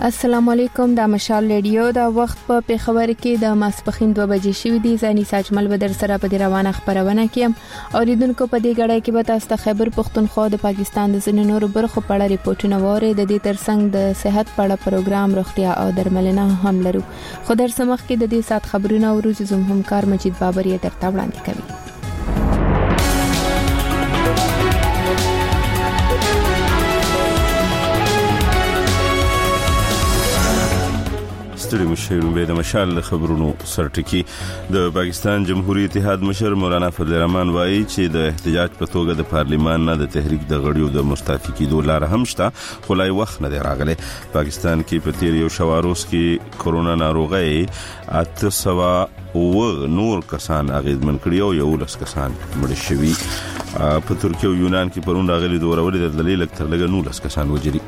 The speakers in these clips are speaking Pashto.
السلام علیکم، د مشال ریډیو د وخت په پیښور کې د ماسپخین 2 بجې شوې دي. زاني ساجمل بدر سره په روانه خبرونه کیم او لیدونکو په دې غړې کې به تاسو ته خیبر پختونخوا د پاکستان د ځینو نورو برخو په اړه ریپورتونه وره. د دې ترڅنګ د صحت په اړه پروګرام روغتیا او درملنه هم لرو. خو در سمخ کې د دې سات خبرونه او روز زم همکار مجید بابر یې درته وړاندې کوي. ستړي مشرون به د مشال خبرونو سرټکی. د پاکستان جمهوریت اتحاد مشر مولانا فضل الرحمن وایي چې د احتجاج په توګه د پارلیمان نه د تحریک د غړیو د مستعفي کېدو لار هم شته، خو لا وخت نه دی راغلی. پاکستان کې په تیر یو شواروز کې کورونا ناروغي 800 نور کسان اغیزمن کړي او 11 کسان مړ شوي. په ترکیه او یونان کې پرون راغلي د ورولې د دلیل تر لږه 19 کسان وجري.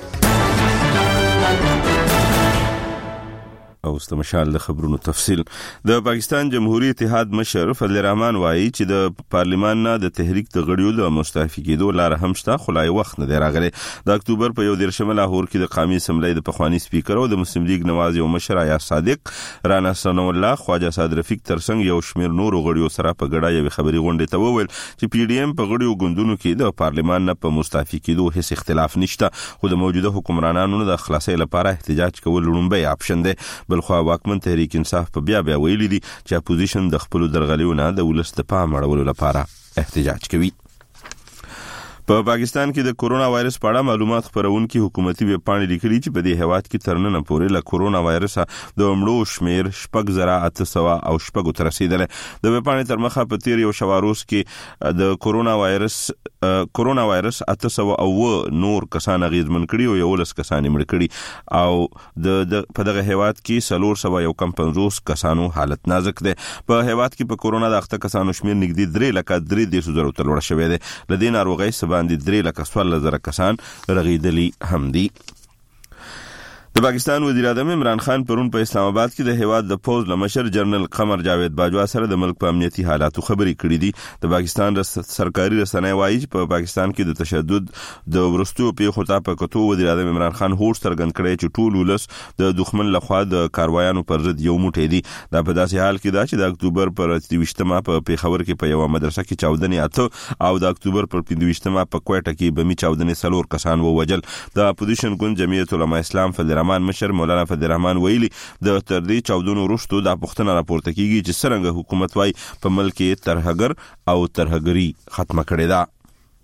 او استمشال د خبرونو تفصیل. د پاکستان جمهوریت اتحاد مشر فضل الرحمن وایي چې د پارلیمان نه د تحریک د غړیو د مستعفي کېدو لار هم شته، خو لا وخت نه دی راغلی. د اکتوبر په 1 لاهور کې د قومي اسمبلی د پخوانی سپیکر او د مسلم لیگ نواز یو مشر آیا صادق، رانا ثنا الله، خواجه صاد رفیق ترڅنګ یو شمیر نور غړیو سره په ګډه یو خبري غونډه ته وویل چې پی ډی ایم په غړیو ګوندونو کې د پارلیمان نه په مستعفي کېدو هیڅ اختلاف نشته، خو د موجوده حکمرانانو د خلاصۍ لپاره احتجاج کول لومړی اپشن دی. بلخو واکمن تحریک انصاف په بیا ویلي دي چې اپوزیشن د خپل درغلیونه د ولس د پام اړولو لپاره احتجاج کوي. په پاکستان کې د کورونا وایرس په اړه معلومات خبرونکي حکومتي ویب پاڼې لیکلي چې په دې هیواد کې تر نن پورې له کورونا وایرس د مړو شمیر 8,800 او 8 تر رسیدل. د ویب پاڼې تر مخه په تیر یو شواروز کې د کورونا وایرس 800 او نور کسان اغیزمن کړي او 11 کسان مړ کړي او د په دغه هیواد کې 450 کسانو حالت نازک ده. په هیواد کې په کورونا د اخته کسانو شمیر نږدې 3,300,000 ته لوړ شوی دی. لدې ناروغي باندې 3,14,000 کسان رغیدلی هم دي. د پاکستان وزیر اعظم عمران خان پرون په اسلام آباد کې د هیواد د پوز لمشر جنرال قمر جاوید باجوا سره د ملک په امنیتي حالاتو خبرې کړې دي. د پاکستان سرکاري رسنۍ وایي چې په پاکستان کې د تشدد د ورستو پیښو ته په کتو وزیر اعظم عمران خان هوښ څرګند کړی چې ټول ولس د دښمن لخوا د کاروایانو پر ضد یو موټی دي. دا په داسې حال کې ده چې د اکتوبر پر 23مه په پیښور کې په یو مدرسه کې چاودنې 8 او د اکتوبر پر 25مه په کوټه کې بمي چاودنې 4 کسان ووجل. د اپوزیشن ګوند جمعیت علماء اسلام فضل الرحمن مشر مولانا فضل الرحمن ویلي د تر دې چاودنو وروسته د پښتنه راپورته کیږي چې څنګه حکومت وايي په ملک کې ترهګر او ترهګری ختمه کړې ده.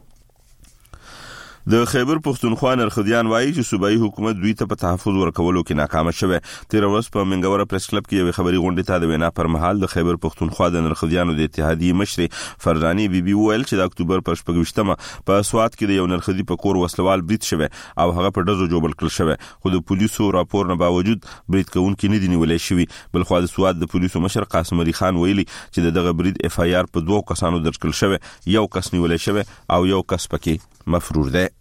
د خیبر پختونخوا نرخديان وایي چې صوبایي حکومت دوی ته په تحفظ ورکولو کې ناکام شوه. تیر ورځ په منګوره پریس کلب کې یو خبري غونډه ته د وینا پر مهال د خیبر پختونخوا د نرخديانو د اتحادیې مشر فرزاني بیبي ویل چې د اکتوبر پر 28مه په سواد کې د یو نرخدي په کور وسلوال برید شوه او هغه په دزو جوړل کړل شوه، خو د پولیسو راپور نه باوجود برید کوونکي نه دي نیولې شوی. بل خو د سواد د پولیسو مشر قاسم علي خان ویلي چې دغه برید اف آی آر په 2 کسانو درج کړل شوه، یو کس نیولې شوه او یو کس پکې مفرور ده.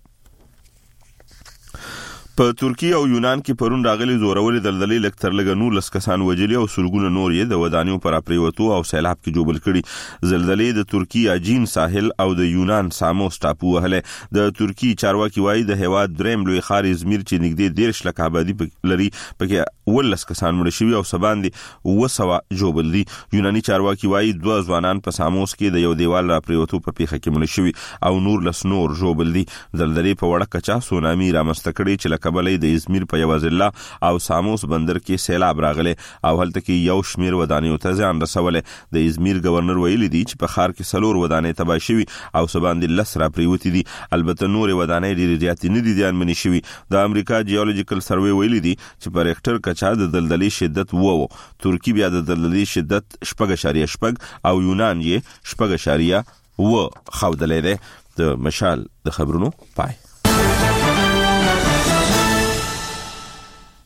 په ترکیه او یونان کې پرون راغلي زورولې دلدلې لکتر لګ 19 کسان وجلي او سلګونه نور یې د ودانیو پر اپریوتو او سیلاب کې جوبل کړي. زلزلې د ترکیه اجین ساحل او د یونان ساموس ټاپو وهله. د ترکیه چارواکي وایي د هیواد دریم لوی ښار ازمیر چې نږدې 10 لک آبادی لري پکې 19 کسان مړ شوي او سباندې 200 جوبل دي. یوناني چارواکي وایي 2 ځوانان په ساموس کې د یو دیوال را اپریوتو په پیښه کې مړ شوي او نور لس نور جوبل دي. زلزلې په وړه کچا سونامي رامنځته کړي چې بلې د ازمیر په یوازله او ساموس بندر کې سیلاب راغله او هلته کې یو شمیر ودانیو ته ځان رسوله. د ازمیر گورنر ویلي دی چې په ښار کې 4 ودانې تباه شوي او سباندې لس را پریوتی دي. البته نور ودانې ډېرې زیاتې نه دي ځانمنې شوي. د امریکا جیولوجیکل سروې ویلي دی چې په ریکټر کچا د دلدلې شدت وو. ترکی بیا د دلدلې شدت 4.8 او یونان یې 4.2 خودلې ده. د مشال د خبرونو پای.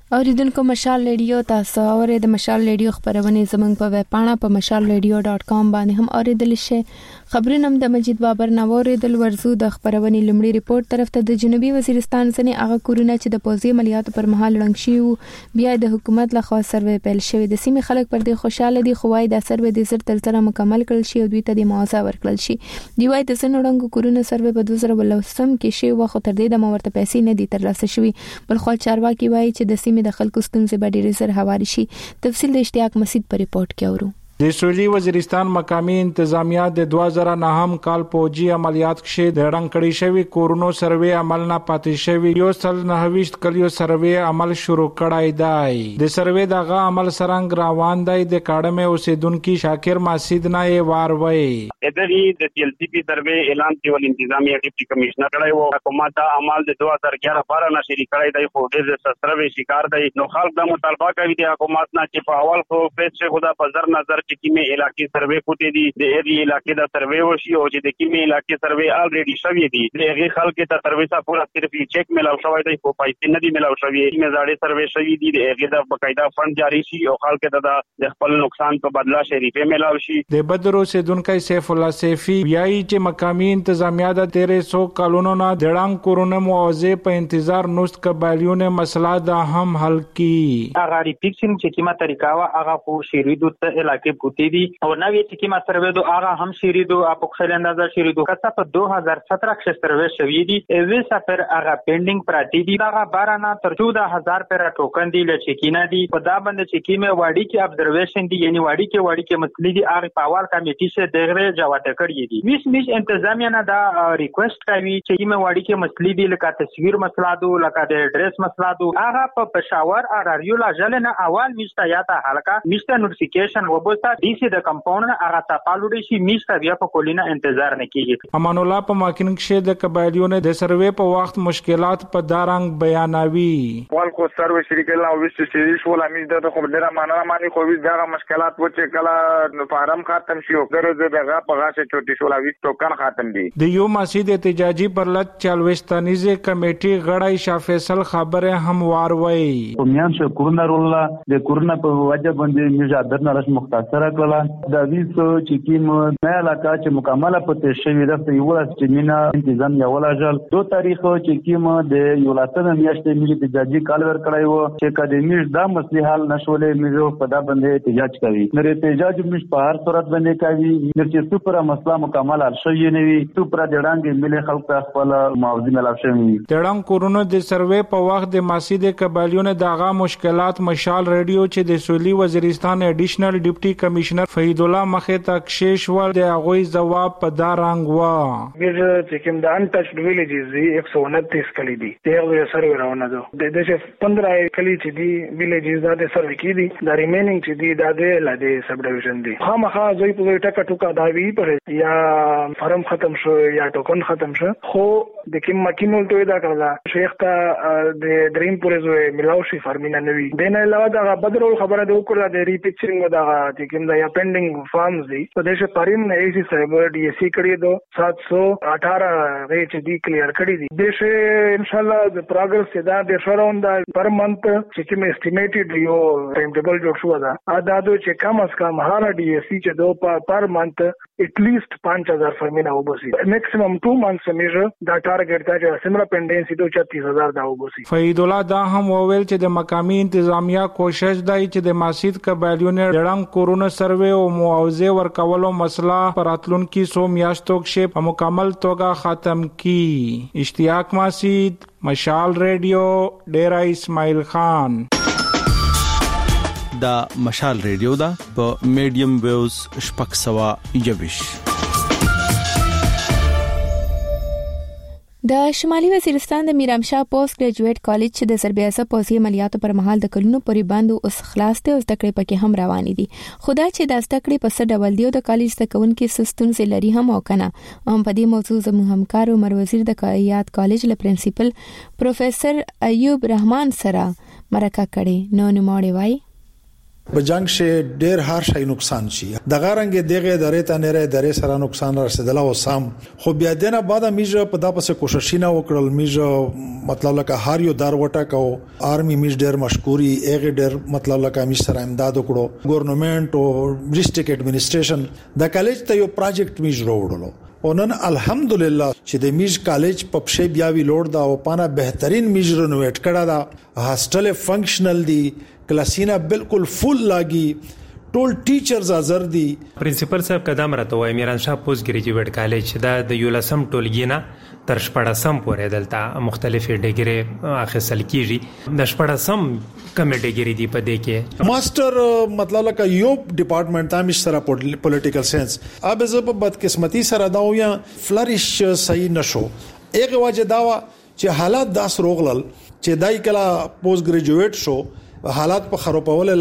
اوریدونکو مشال ریډیو تاسو اورئ د مشال ریډیو خبرونه زمنګ په ویب پاڼه په mashalradio.com باندې هم اوریدل شي. خبرونه د مجید بابر نووري د ورزو د خبرونه لمړي ریپورت طرف ته د جنوبي وزیرستان څخه هغه کورونه چې د پوزي عملیاتو پر مهال رنګ شي بیا د حکومت لخوا سروې پیل شوی. د سیمې خلک پر دې خوشاله دي خو وايي د سروې د زر تر سره مکمل کړل شي او دوی ته د معاوضه ورکړل شي. دی وايي د سن رنګ کورونه سروې په 2013 کې شي او خو تر دې د مورته پیسې نه دي ترلاسه شوی. بل خو چارواکي وايي چې د سیمې د خلکو ستونزې به ډېرې زر هواري شي. تفصیل د اشتیاق مسعود په ریپورت کې اورو. د سویلي وزیرستان مقامی انتظامیه د 2009 کال پوجي عملیات کې د رنګ کړي شوی کورونو سروې عمل نه پاتې شوی. یو سل 29 کلیو سروې عمل شروع کړای دی. د سروې دغه عمل سرنګ روان دی. د کاډمه اوسیدونکو شاکر مسعود نه واروي اداري د TLCP سروې اعلان کیول انتظامیه ډیپټي کمشنر کړی وو. حکومت عمل د 2011 بار نه شری کړی دی خو ډېر سستروي شکار دی. نو خلک د مطالبه کوي د حکومت نه چې په اول خو پیسې خدا په نظر چې کیمه علاقې سروې کوتي دي د ایری علاقې د سروې وشي او چې د کیمه علاقې سروې الریډي شوی دي. دغه خلک ته سروې څخه پورا صرف چیک ملاو شوی دی خو پیسې نه دي ملاو شوی. مزاړې سروې شوی دي دغه د بقاعده فند جاری شي او خلک ته د خپل نقصان په بدلا شریفه ملاو شي. د بدرو سیدونکو سیف الله سیفی بیاي چې مقامی انتظامیه د 1300 کلونو نه د رنګ کورونه معاوضه په انتظار نوست قبایلونه مسله د هم حل کی. هغه ریپیکشن چې کیمه طریقه وا هغه خو شریدو ته علاقې پوتی دي او نوې چې کیمه سروې دو هغه هم شریدو اپ خل اندازه شریدو کڅه په 2017 کې سروې شوې دي. اوی سفر هغه پینډینګ پراتی دي. هغه 12 نه تر 14000 پر ټوکن دي لچکینه دي. په دا باندې چې کیمه واډي کې ابزرویشن دي یعنی واډي کې مسلې دي هغه پاور کمیټي شه دغه جواب کړی دي. میش انتظامیه نه دا ریکوست کوي چې کیمه واډي کې مسلې دي لکه تصویر مسله دو لکه د ایډریس مسله دو هغه په پېښور اراریو لا ځل نه اول میشته یا ته حلقه میشته نوټیفیکیشن وبوستا ډي سي د کمپاوند هغه تپالوډي شي میشته بیا په کولینا انتظار نه کیږي. امان الله په ماکینګ شه د قبایلیونو د سروې په وخت مشکلات په دارنګ بیانوي. وال کو سروې شریکل او وست سیریش ولا می د خو ډیره معنا معنی خو وی دغه مشکلات و چې کله فارم ختم شي او درځه دغه په غاښه چوټي شو لا وی ټوکن ختم دي. د یو مسجد احتجاجي پرلط چالوستانیزه کمیټي غړای شاه فیصل خبره هم واروي. کومیان شه کورونا رولا د کورونا په وجه باندې میږه درنه رس مختصره کړه د ویسو چې کیم نه علاقه چې مکمله پته شوی د یو لاس مینا انتظام یو لاجل 2 تاریخ چې کیم د یو لاسنه میاشتې ملي احتجاجي کال ور کړای وو چې کله میږ دا مسلې حل نشولې میږ په دا باندې احتجاج کوي. نو احتجاج میږ په هر صورت باندې کوي چې سپره مسله مکمل حل شوی نه وي سپره د ډانګ ملي خلک خپل معاوضه ملاو شوی. د ډانګ کورونو د سروې په وخت د مسجد قبایلیونو دغه مشکلات مشال ریډیو چې د سویلي وزیرستان ایډیشنل ډیپټي کمشنر فهید الله مخه تکشیش ور د غوي جواب په دارنګ وا. ویژه چې کوم د انټچډ ویلیجز دي 129 کلی دي دغه سروې راونه دو د 15 کلی چې دي ویلیجز د سروې کې دي د ریمینینګ چې دي د لاده سب ډیویژن دي. خامخا ځای په ټکا ټوکا دا وی پر یا فارم ختم شو یا ټوکن ختم شو خو د کوم ماکینول ته دا کړل شیخ ته د دریم پورې زوی ملاوشي فارمینا نوي دنه علاوه دا بدرول خبره د وکړه د ریپیکچرینګ دا چې کوم دا یا پینډینګ فارمز دي په دې پریم نه ایسی سایبر ډي اس سی کړی دو 718 ریچ دی کلیئر کړی دي. د ان شاء الله د پروګرس دا د شراوند پر منت چې کوم اسټیمیټډ یو ټایم ټیبل جوړ شو دا د چې کم از کم هر ډي اس سی چې دو پر منت at least 5000 فرمینا وبسي میکسیمم 2 months میجر دا ټارګټ دا چې سیمرا پینډنسي دو 36000 دا وبسي. فهید الله دا هم وویل چې د مقامی انتظامیه کوشش دی چې د مسجد قبایلیونو ډنګ کورونه سروې او معاوضه ورکولو مسله پراتلونکو سو میاشتو کې په مکمل توګه ختم کی. اشتیاق مسعود مشال ریډیو ډیرا اسماعیل خان. دا مشال ریډیو دا په میډیم ویوز شپږ سوه یویش. د شمالي وزیرستان د میرامشاه پوسټ ګریجویټ کالج چې د سربیاسه پوزي عملیاتو پر مهال د کلونو پورې باندې اوس خلاص ته زده کړې پکې هم روانې دي. خدا چې د زده کړې په څه ډول دی او د کالج زده کوونکو ستونزې لري هم او کنه. په دې موضوع زموږ همکار عمر وزیر د کایات کالج له پرنسپل پروفیسور ایوب رحمان سره مرکه کړې. نو نوموړی وایي په جنگ شه ډیر هر شي نقصان شي دغه رنګ دغه درې ته نه درې سره نقصان رسیدله او سم خو بیا دنه بعد میجه په دا پسې کوششونه وکړل میجه مطلب لکه هر یو دار وټا کو آرمي میج ډیر مشکوري هغه ډیر مطلب لکه میج سره امداد وکړو ګورنمنت او ډیسټریکټ ایڈمنسټریشن د کالج ته یو پروجیکټ میج وروړو او نن الحمدلله چې د میج کالج په پښې بیا وی لوړ دا او پانا بهترین میج رنوویټ کړه دا هاستل فنکشنل دی کلاسینا بالکل فل لاګي ټول ټیچرز حاضر دي پرنسپل صاحب قدم راته وای میران شاه پوسټ ګریجویټ کالج دا د یولسم ټولګینا تر شپږم پورې دلته مختلفې ډیګري اخیستل کیږي د شپږم کوم ډیګري دی په دې کې ماستر مطلب لکه یو ډپارټمنټ تام سره پولیټیکل ساينس اب زه په بدقسمتي سره دا ویا فلریش صحیح نشو هغه وجه دا چې حالات داس روغلل چې دای کلا پوسټ ګریجویټ شو حالات په خرابول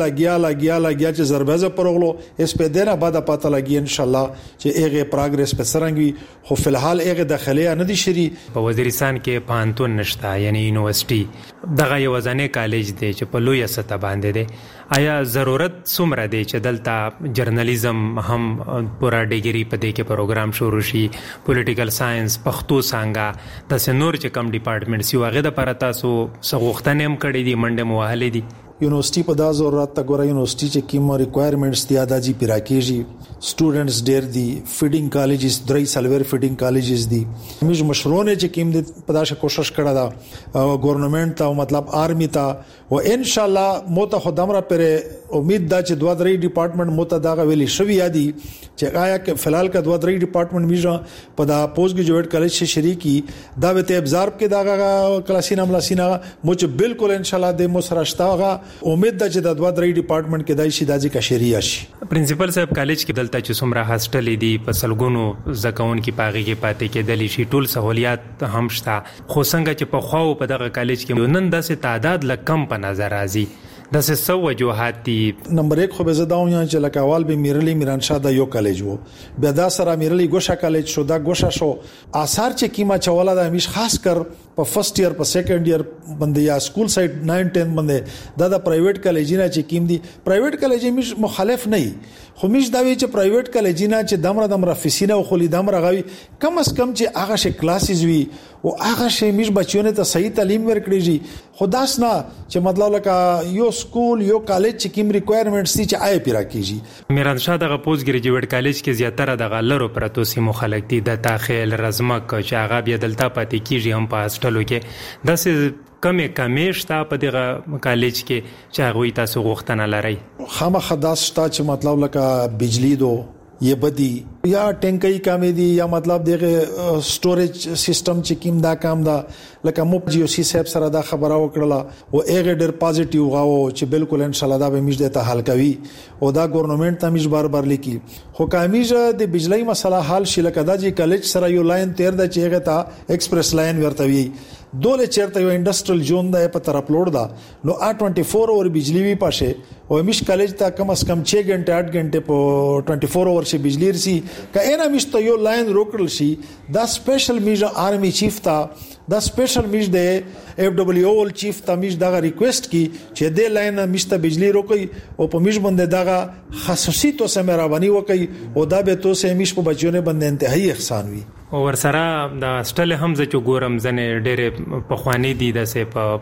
لاګیا چې زربازه پرغلو اس په دینه بعد پته لګي ان شاء الله چې هغه پروګرس په سرنګي خو فلحال هغه داخليه نه دي شری په وزیرستان کې پانتون نشتا یعنی یونیورسيټي دغه یو ځانې کالج دی چې په لوی سطح باندې دی آیا ضرورت څومره دی چې دلته جرنالیزم هم پورا ډیګري په دې کې پروګرام شروع شي پولیټیکل ساينس پښتو څنګه د سنور چې کم ډپارټمنټ سی واغې د پر تاسو سغوختنه هم کړې دي منډه موهلې دي یونیورسيټي په دا ضرورت ته ګوره یونیورسيټي چې کوم ریکوایرمنټس دي ادا جی پیراکیږي سټوډنټس ډیر دي فیډینګ کالجز درې سلور فیډینګ کالجز دي موږ مشرونه چې کوم دي په داسه کوشش کړه دا ګورنمنت ته مطلب آرمي ته او ان شاء الله موته خدامره پر امید دا چې دوه درې ډپارټمنټ موته دا ویلي شوی یادي چې آیا کې فلحال کا دوه درې ډپارټمنټ میجه په دا پوسټ ګریجویټ کالج کې شریکی دا وته ابزارب کې دا کلاسینا ملاسینا مو چې بالکل ان شاء الله د مو سره شتاغه امید ده چې د دوه درې ډپارټمنټ کې دای شي داځي کا شریعه شي پرنسپل صاحب کالج کې دلته چې څومره هاستل دي په سلګونو زکون کې پاغي کې پاتې کې دلی شي ټول سہولیات هم شته خو څنګه چې په خواو په دغه کالج کې نن داسې تعداد لکم په نظر راځي د څه وجوهات دي نمبر 1 خو به زداو یا چې لکاوال به میرلی میران شاه د یو کالج وو بیا دا سره میرلی ګوشا کالج شو دا ګوشا شو آثار چې کیما چواله د همیش خاص کر په فرست ایئر په سیکنډ ایئر باندې یا سکول سایت 9 10 باندې دا د پرایویټ کالجینا چې کیم دي پرایویټ کالج میش مخالف نه خو میش دا وی چې پرایویټ کالجینا چې دمره فیسینه او خلی دمره غوي کم اس کم چې هغه شي کلاسز وی او هغه شي میش بچونه ته صحیح تعلیم ورکړي خداس نه چې مطلب لکه یو سکول یو کالج چې کوم ریکوایرمنټس دي چې آی پیرا کیږي میران شاه دغه پوسټ ګریجویټ کالج کې زیاتره د لرو پرتو سیمو خلک دي د تاخیل رزمک چې هغه بیا دلته پاتې کیږي هم په هاستلو کې داسې کمې شته په دغه کالج کې چې هغه تاسو غوښتنه لري خامخا داس شته چې مطلب لکه بجلی دو یہ بدی یا ټینکۍ کامې دي یا مطلب دغه سټوریج سیستم چې کیم دا کام دا لکه مو جی او سی صاحب سره دا خبره وکړه او هغه ډېر پازیټیو غاو چې بالکل ان شاء الله دا به میش د ته حل کوي او دا ګورنمنت ته میش بار لیکي خو کامیزه د بجلی مسله حل شي لکه دا جی کالج سره یو لاین تیر د چیغه ته ایکسپریس لاین ورته وی دوله چیرته یو انډستریل زون دا په طرف اپلوډ دا نو 24 اور بجلی وی پاشه او میش کالج ته کم از کم 6 غنټه 8 غنټه په 24 اور شي بجلی رسی کاینا میش ته یو لاین روکل شي دا سپیشل میجر آرمی چیف تا دا سپیشل میش د اف دبليو ول چیف تا میش دا ریکوست کی چې د لاین میش ته بجلی روکي او په میش باندې دا خصوصي تو سمرا بني وکي او دا به تو سه میش په بچونه باندې انتهایی احسان وي او ورسره د هاستل هم ز چې ګورم ځنه ډېر په خواني دي د سه په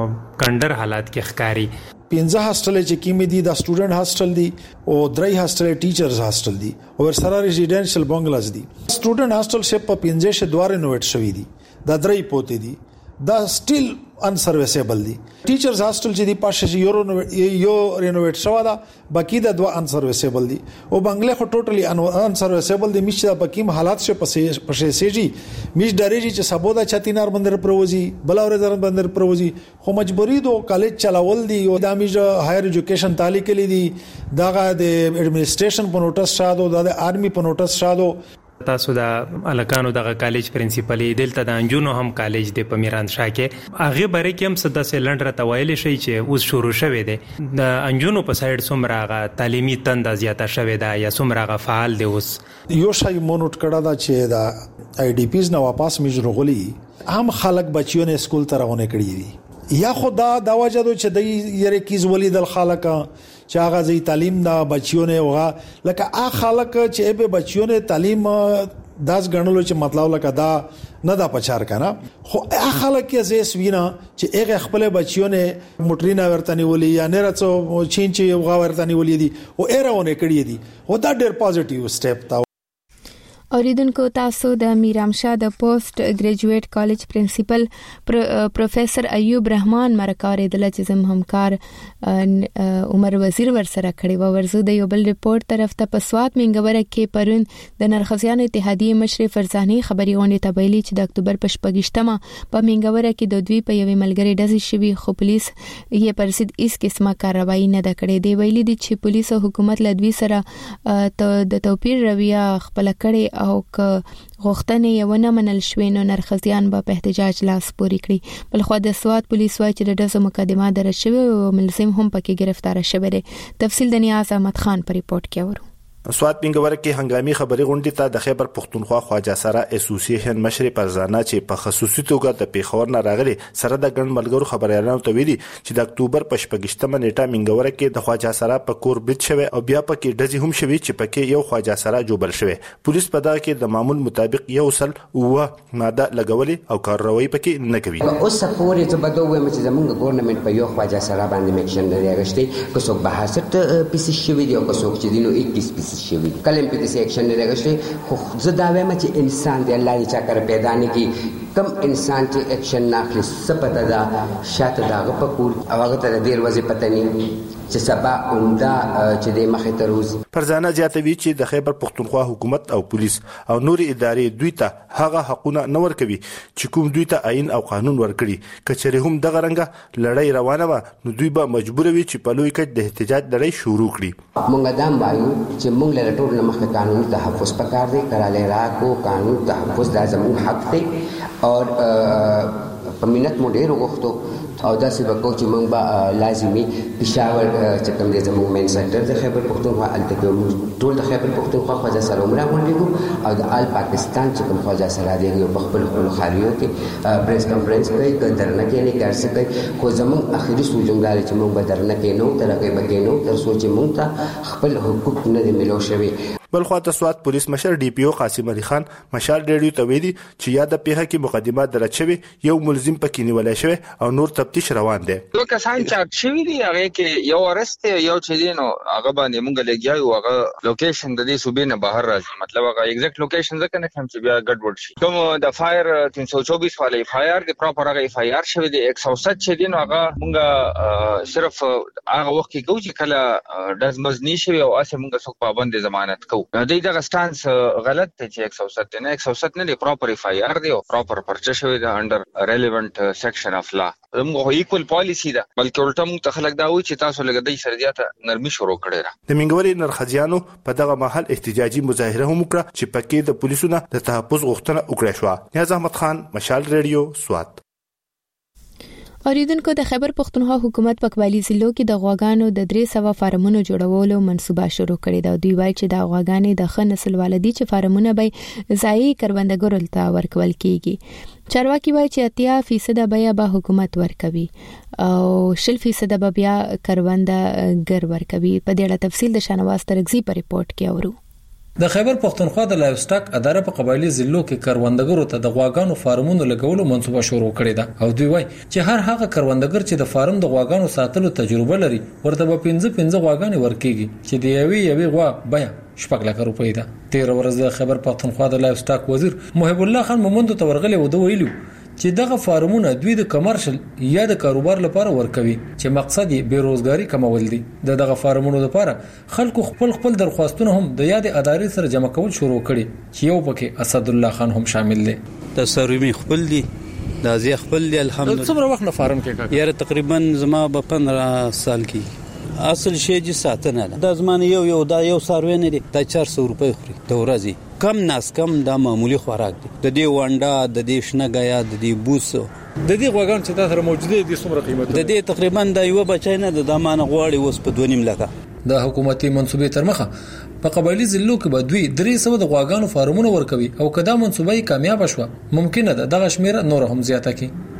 کندر حالات کې ښکاری 15 هاستل چې کیمې دي د سټوډنټ هاستل دي او 3 هاستل ټیچرز هاستل دي او ورسره ریزیډنشل بنگلاز دي سټوډنټ هاستل شپ په 15 شه دوار رینوویټ شوی دي دا 3 پوتې دي دا سټیل ان سرویسیبل دي ټیچرز هاستل چې دی پاشه یو رینوویټ شو دا باقی د دوه ان سرویسیبل دي او بنگله خو ټوټلی ان سرویسیبل دي مشه په کوم حالات شه پسې سيجي میش ډریجي چې سبودا چاتینار بندر پروزي بلاور زر بندر پروزي خو مجبوری دو کالج چلاول دي او د میش هایر ایجوکیشن تعالی کلی دي دغه د ایڈمنسټریشن په نوټس شادو د آرمی په نوټس شادو تاسو د الکانو دغه کالج پرنسپل دلته د انجونو هم کالج د پمیران شاه کې هغه باره کې هم صد سه لندره توایل شي چې اوس شروع شوه دي د انجونو په سایډ څومره تعلیمي تند زیاته شوه ده یا څومره فعال دي اوس یو شای مونټ کړه دا چې دا آی ډی پیز نو واپس میجرغلی عام خلک بچیونه سکول ته روانه کړی دي یا خدا دا وجه دو چې د یره کیز ولید الخالق چې هغه زی تعلیم دا بچیونه وغه لکه هغه خلک چې به بچیونه تعلیم داس غنلو چې مطلب لکه دا نه دا پچار کنه خو هغه خلک کې زیس وینا چې هغه خپل بچیونه موټرینا ورتنی ولي یا نه رڅو چین چې وغه ورتنی ولي دي او ایرونه کړی دي او دا ډېر پوزټیو سټپ تا اوریدونکو تاسو د میرامشاه د پوسټ ګریجویټ کالج پرنسپل پروفیسور ایوب رحمان مرکارې د لجزم همکار عمر وزیر ورسره کړي و ورزو د یو بل ریپورت طرف ته پسوات منګوره کې پرون د نرخزیان اتحادیه مشر فرزاني خبري غونډه تبایلی چې د اکتوبر په 28مه په منګوره کې د دوی په یوې ملګری ډزې شوی خو پولیس یې پرسید هیڅ قسمه کاروایی نه د کړې دی ویلي دي چې پولیس او حکومت لدوی سره د توپیر رویه خپل کړي او که غوښتنې یو نه منل شوې نو نرخزیان به په احتجاج لاس پوري کړي بل خو د سواد پولیس وايي چې د ډزو مقدمه درج شوی او ملزم هم پکې گرفتار شوی دی تفصیل د نیاز احمد خان په ریپورت کې اورو سواد منګوره کې هنګامي خبري غونډې ته د خیبر پښتونخوا خواجه سره اسوسییشن مشر پرزانا چې په خصوصي توګه د پیښور نه راغلي سره د ګڼ ملګرو خبريالانو ته ویلي چې د اکتوبر په 28مه نیټه منګوره کې د خواجه سره په کور بریټ شوی او بیا پکې ډزې هم شوی چې پکې یو خواجه سره جوړل شوی پولیس په دا کې د معمول مطابق یو سل او ماده لګولې او کاروایی پکې نه کوي اوس پورې ته بده وایم چې زمونږ ګورنمنت په یو خواجه سره باندې میکشن لري غشتي که څوک 62 پیس شوی دی او که څوک چې دینو 21 پیس شوی کلم په دې اکشن نه راغشته خو زه دا وایم چې انسان دی الله دې چا کر پیدا نه کی کم انسان چې اکشن ناخلي سپته دا شاته دا غپکول او هغه ته ډیر وځي پته نه چې سبا عمده چې د مخې ته روز پرزانه زیاتوي چې د خیبر پښتونخوا حکومت او پولیس او نور ادارې دوی ته هغه حقونه نه ورکوي چې کوم دوی ته آئین او قانون ورکړي کچره هم دغه رنګه لړۍ روانه و نو دوی به مجبور وي چې په لوی کچ د احتجاج لړۍ شروع کړي مونږ دا وایو چې مونږ له ټول نه مخکې قانوني تحفظ پکار دی کراله راکو قانون تحفظ د زموږ حق دی او په منت مو ډیر وغوښتو او داسې وکړو چې موږ به لازمي پېښور چې کوم دی زموږ مین سنټر د خیبر پښتونخوا هلته کې ټول د خیبر پښتونخوا خواجه سره هم راغونډېږو او د آل پاکستان چې کوم خواجه سره دی یو په خپلو خالیو کې پریس کنفرنس کوي که درنه کېنې که هر څه کوي خو زموږ اخري سوچ دا دی چې موږ به درنه کېنو تر هغې به کېنو تر څو چې موږ ته خپل حقوق نه دي میلاو شوي بل خو د سواد پولیس مشر ډي پی او قاسم علي خان مشال ریډیو ته ویلي چې یا د پیښه کې مقدمه درج شوی یو ملزم پکې نیولای شوی او نور تفتیش روان دی نو کسان چې شوی دی هغه کې یو ارست یو چې دی نو هغه باندې مونږ لګیاو هغه لوکیشن د دې صوبې نه بهر راځي مطلب هغه ایگزیکټ لوکیشن ځکه نه کوم چې بیا ګډوډ شي کوم د فایر 324 والا اف آی آر د پراپر هغه اف آی آر شوی دی 107 چې دی نو هغه مونږ صرف هغه وخت کې کوو چې کله دزمز نشي او اسه مونږ څوک پابند ضمانت کوو د دې غلط دی چې 107 نه 107 نه دی پراپر اف آی آر دی او پراپر پرچه شوی دی انډر ریلیونت سیکشن اف لا موږ ایکوال پالیسی ده بلکې الټا موږ ته خلک دا وایي چې تاسو لګ د سردیاته نرمي شروع کړی را د منګوري نرخزیانو په دغه محل احتجاجي مظاهره هم وکړه چې پکې د پولیسو نه د تحفظ غوښتنه وکړه شو نیاز احمد خان مشال ریډیو سوات اوریدونکو د خیبر پښتونخوا حکومت په قبایلی ضلعو کې د غواګانو د 300 فارمونو جوړولو منصوبه شروع کړې ده دوی وایي چې د غواګانې د ښه نسل والدي چې فارمونه به ځایي کروندګرو ته ورکول کیږي چارواکي وایي چې 80% بیه به حکومت ورکوي او 60% به بیا کروندګر ورکوي په دې اړه تفصیل د شانواز ترغزي په ریپورت کې اورو د خیبر پښتونخوا د لایف سټاک اداره په قبایلی ضلعو کې کروندګرو ته د غواګانو فارمونو لګولو منصوبه شروع کړې ده او دوی وایي چې هر هغه کروندګر چې د فارم د غواګانو ساتلو تجربه لري ورته به 15 غواګانې ورکېږي چې د یوې غوا بیه 6 لک روپۍ ده 13 ورځ د خیبر پښتونخوا د لایف سټاک وزیر محب الله خان مومند ته ورغلی و دوی ویلو چې دغه فارمونه دوی د کمرشل یا د کاروبار لپاره ورکوي چې مقصد یې بیروزګاری کمول دي دغه فارمونو لپاره خلکو خپل درخواستونه هم د یاد ادارې سره جمع کول شروع کړي چې یو پکې اسد الله خان هم شامل دي د سرومي خپل دي د زی خپل دي الحمدلله څومره وخت نه فارم کې یاره تقریبا زما به 15 سال کې اصل شی چې ساتنه ده د زمانه یو سروي نه دي د 400 روپۍ خوري د ورځې کم ناس کم دا معمولی خوراک دي د دې وانډا د دې شنګیا د دې بوسو د دې غوګان چې تاسو موجوده دي څومره قیمت د دې تقریبا د یو بچای نه د دمانه غواړي اوس په 2.5 لکه د حکومتي منصوبې تر مخه په قبایلی ضلعو کې به دوی 300 د غواګانو فارمونه ورکوي او کدا منصوبې کامیاب شوه ممکن ده دغه شمیر نور هم زیاته کی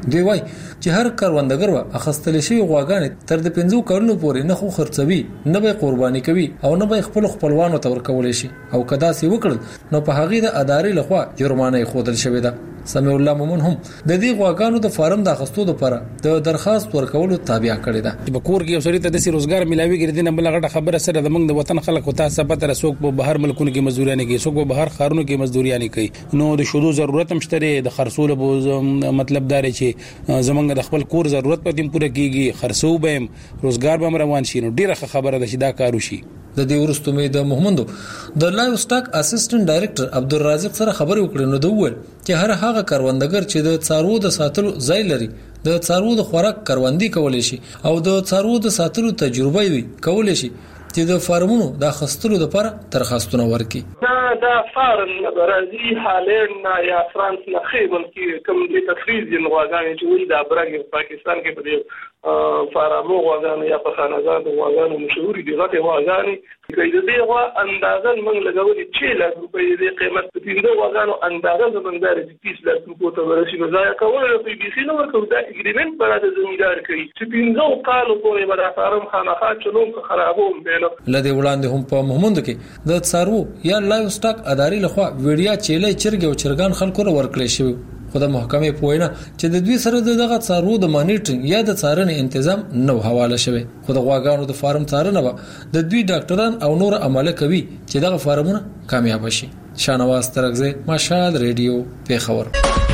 دوی وایي چې هر کروندګر به اخستل شي غواګانې تر د 15 کلونو پورې نه خو خرڅوي نه به قرباني کوي او نه به خپل خپلوانو ته ورکول شي او کدا سي وکړل نو په هغه د ادارې لخوا جرمانه خودل شوې ده سمیع الله مومن هم د دې غواګانو د فارم د اخستو لپاره د درخواست ورکولو تابع کړی ده په کور کې سړی ته د روزګار ملاوي ګرځي نه بل غټه خبره سره د موږ د وطن خلک او تاسو په تر څوک په بهر ملکونو کې مزدوريانه کوي څوک په بهر خارونو کې مزدوريانه کوي نو د شودو ضرورت هم شته د خرڅول مطلب دار چې زمونږ د خپل کور ضرورت پته پوره کیږي خرڅو به روزګار به روان شي نو ډیره خبره ده چې دا کارو شي د دې ورستو مې د محمدو د لایو سټاک اسسټنټ ډایریکټر عبدالرازق سره خبرې وکړې نو دوی ول چې هر هغه کاروندګر چې د څارو د ساتلو ځای لري د څارو د خوراک کاروندي کولای شي او د څارو د ساتلو تجربه وي کولای شي چې د فارمونو د خستلو لپاره درخواستونه ورکړي دا فارم برازي هالند یا فرانس نه خېبل کې کوم د تفریز غواګانې چې ولې د برګ پاکستان کې په فارمو غواګانې یا په خانزاد غواګانې مشهور دي غټه غواګانې کې د دې غوا اندازه موږ لګولې 6 لک روپۍ د قیمت په دې غواګانو اندازه زموږ د 30 لک روپۍ ته ورسې نو ځای کول په بي سي نو ورکو دا اګریمنت پر د زمیندار کوي چې 15 کال پورې به د فارم خانخا چلوم خرابوم بینه لدې وړاندې هم په محمود کې د څارو یا لایو سټاک ادارې لخوا ویډیا چيلې چرګ او چرګان خلکو ورکړل شوی خو د محکمې پوینه چې د دوی سره دغه څارو د مانیټرینګ یا د څارنې تنظیم نو حواله شوی خو د غواګانو د فارم څارنه به د دوی ډاکټران او نور عمله کوي چې دغه فارمونه کامیاب شي شانواز ترغزه مشال ریډیو پیښور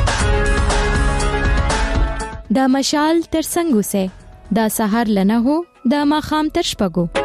د مشال ترڅنګ سه د سحر لنه هو د ماخام تر شپګو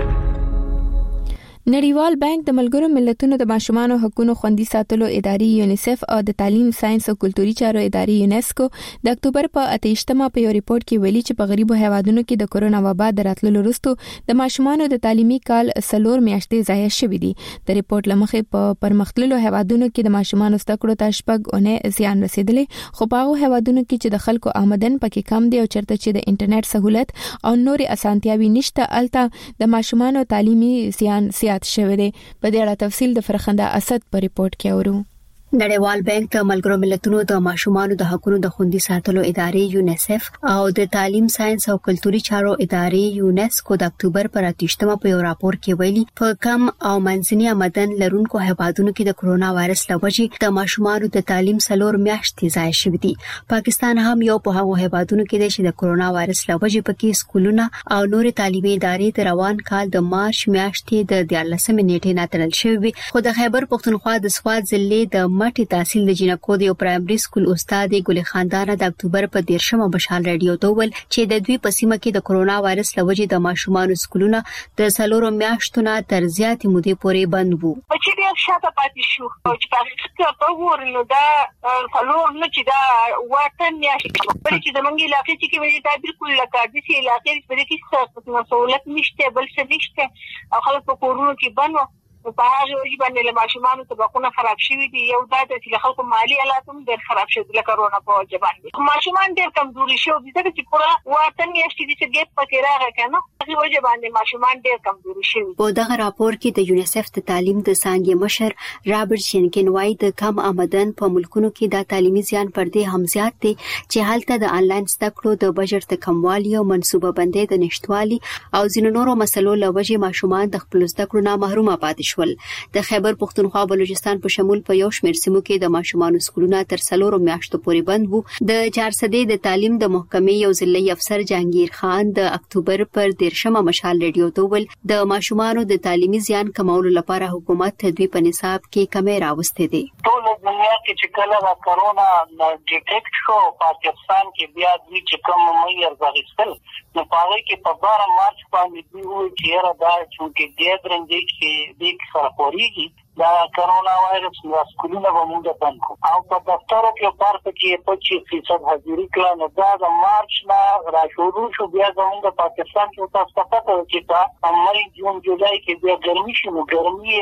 نړیوال بانک د ملګرو ملتونو د ماشومانو حقوقو خوندي ساتلو ادارې یونیسف او د تعلیم ساينس او کلتوري چارو ادارې یونسکو د اکتوبر په 28مه په یو ریپورت کې ویلي چې په غریبو هیوادونو کې د کورونا وبا د راتللو وروسته د ماشومانو د تعلیمي کال 3 میاشتې ضایع شوې دي د ریپورت لمخې په پرمختللو هیوادونو کې د ماشومانو ستکړو ته شپږونه زیان رسیدلې خو په هغه هیوادونو کې چې د خلکو آمدن پکې کم دي او چرته چې د انټرنیټ سہولت او نوري اسانتیاوي نشته الته د ماشومانو تعلیمي زیان شوه دي په دې اړه تفصیل د فرخنده اسد په ریپورت کې اورو نړیوال بانک د ملګرو ملتونو د ماشومانو د حقوقو د خوندي ساتلو ادارې یونیسف او د تعلیم ساينس او کلتوري چارو ادارې یونسکو د اکتوبر پر 28مه په یو راپور کې ویلي په کم او منځني آمدن لرونکو هیوادونو کې د کورونا وایرس لوجې د ماشومانو د تعلیم 3 میاشتې ضایع شوې دي پاکستان هم یو په هغه هیوادونو کې دی چې د کورونا وایرس لوجې پکې سکولونه او نور تعلیمي ادارې د روان کال د مارچ میاشتې د 14 نیټې نه تړل شوې خو د خیبر پختونخوا د سواد ضلع د مټي تحصیل د جنکو د پرایمري سکول استاد ګل خاندان د اکتوبر په 13مه بشال رادیو ته ول چې د دوی په سیمه کې د کورونا وایرس لوجې د ماشومانو سکولونه د 3 میاشتو نه تر زیاتې مودې پورې بند وو چې ډیر شاته پاتې شو چې په ورنو دا څلور نه چې دا وطن میاشتې چې د منګي علاقې کې ویل دا بالکل لکه د سي علاقې په دې کې څه سہولت نشته بل څه نشته او خلک په کورونو کې بند په هغه وجه باندې له ماشومانو طبقونه خراب شوي دي یو دا چې خلکو مالی حالات هم ډېر خراب شوي د کورونا په وجه باندې ماشومان ډېر کمزوري شوي دي چې پورا وطن میاشتې چې ګیپ پکې راغی کنه هغه وجه باندې ماشومان ډېر کمزوري شوي په دغه راپور کې د یونیسف د تعلیم د څانګې مشر رابرټ شینکن وایي د کم آمدن په ملکونو کې د تعلیمي زیان پر دې هم زیات دي چې حالت د انلاین زده د بجټ د کموالي او منصوبه بندۍ د نشټوالي او ځینو نورو مسلو لوجې ماشومان د خپل زده نه محروم پاتې شول د خیبر پختونخوا بلوچستان په شمول په یو شمېر سیمو کې د ماشومانو سکولونه تر 3 میاشتو پورې بند وو د 400 د تعلیم د محکمې یو ضلعي افسر جهانگیر خان د اکتوبر پر 13مه مشال ریډیو ته ول د ماشومانو د تعلیمي زیان کمولو لپاره حکومت تدوی په نصاب کې کمی راوستي دي ټول دنیا کې چې کله کورونا ډیټیکټ شو پاکستان کې بیا د چې کوم مې ارزښتل نو پاره کې په 12 مارچ باندې دوی چې را دا چې د درنګ کې د خبرېږي دا کورونا وایرس نو سکولونه باندې بند کو او په دفترو کې پارک کې 25% حاضری کړه نو دا د مارچ نه را شروع شو بیا زموږ د پاکستان کې تاسو پته چې په مې جون جولای کې بیا ګرمي شو ګرمي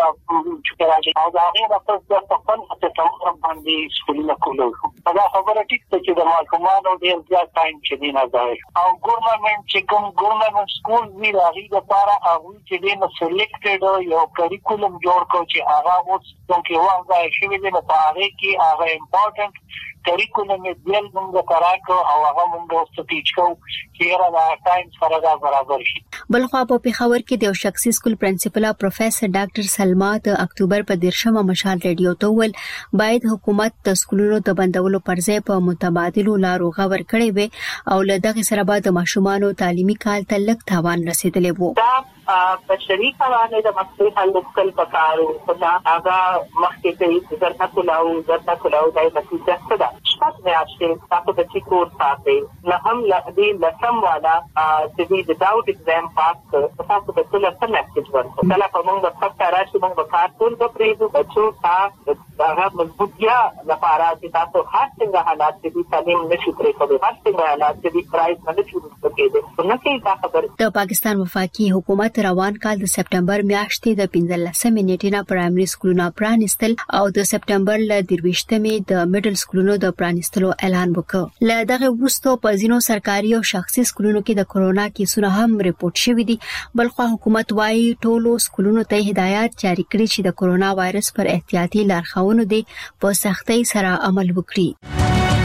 چې راځي او دا هغه په تاسو په خپل څه باندې سکولونه کولو دا خبره ټیک ته چې د ماشومانو ډیر زیات ټایم چې دی نه ځای او ګورنمنت چې کوم ګورنمنت سکول وی راغی د لپاره هغه چې دی نو سلیکټډ یو کریکولم جوړ کړ چې هغه اوس څنګه وایي شوی دی په هغه کې هغه امپورټنت کریکولم بیل موږ کراکو او هغه موږ ستیچ کو چې را ټایم سره دا برابر شي. بلخوا په پیښور کې د یو شخصي سکول پرنسپل پروفیسور ډاکټر سلما د اکتوبر په 13مه مشال ریډیو ته ول باید حکومت د سکولونو د بندولو پر ځای په متبادلو لارو غور کړي وي او له دغه سره بعد د ماشومانو تعلیمي کال ته لږ تاوان رسیدلی وو. بشري قوانین د مسلې حل کول پکارو دا هغه مخکې کې درته کولاو دای نتیجه څه ده شپږ میاشتې تاسو د چیکور ساتي نه هم لدې لسم والا چې د ډاوټ ایگزام پاس کړ تاسو د ټول سم میسج ورکړه کله په موږ د فکر راشي موږ په کار ټول د پریزو بچو تاسو هغه مضبوطیا لپاره چې تاسو هر څنګه حالات دې تعلیم نشي پرې کولای هر څنګه حالات دې پرایز نه شي ورکړي نو کې دا خبر د پاکستان وفاقي حکومت روان کال د سپټمبر میاشتې د 15 نیټې نه پرایمري سکولونه پرانیستل او د سپټمبر ل 23مې د میډل سکولونو د پرانیستلو اعلان وکړ. له دغه وروسته په ځینو سرکاري او شخصي سکولونو کې د کورونا کیسونه هم ریپورت شوي دي. بلخو حکومت وايي ټولو سکولونو ته هدایت جاری کړي چې د کورونا وایرس پر احتیاطي لارښوونو دي په سختۍ سره عمل وکړي.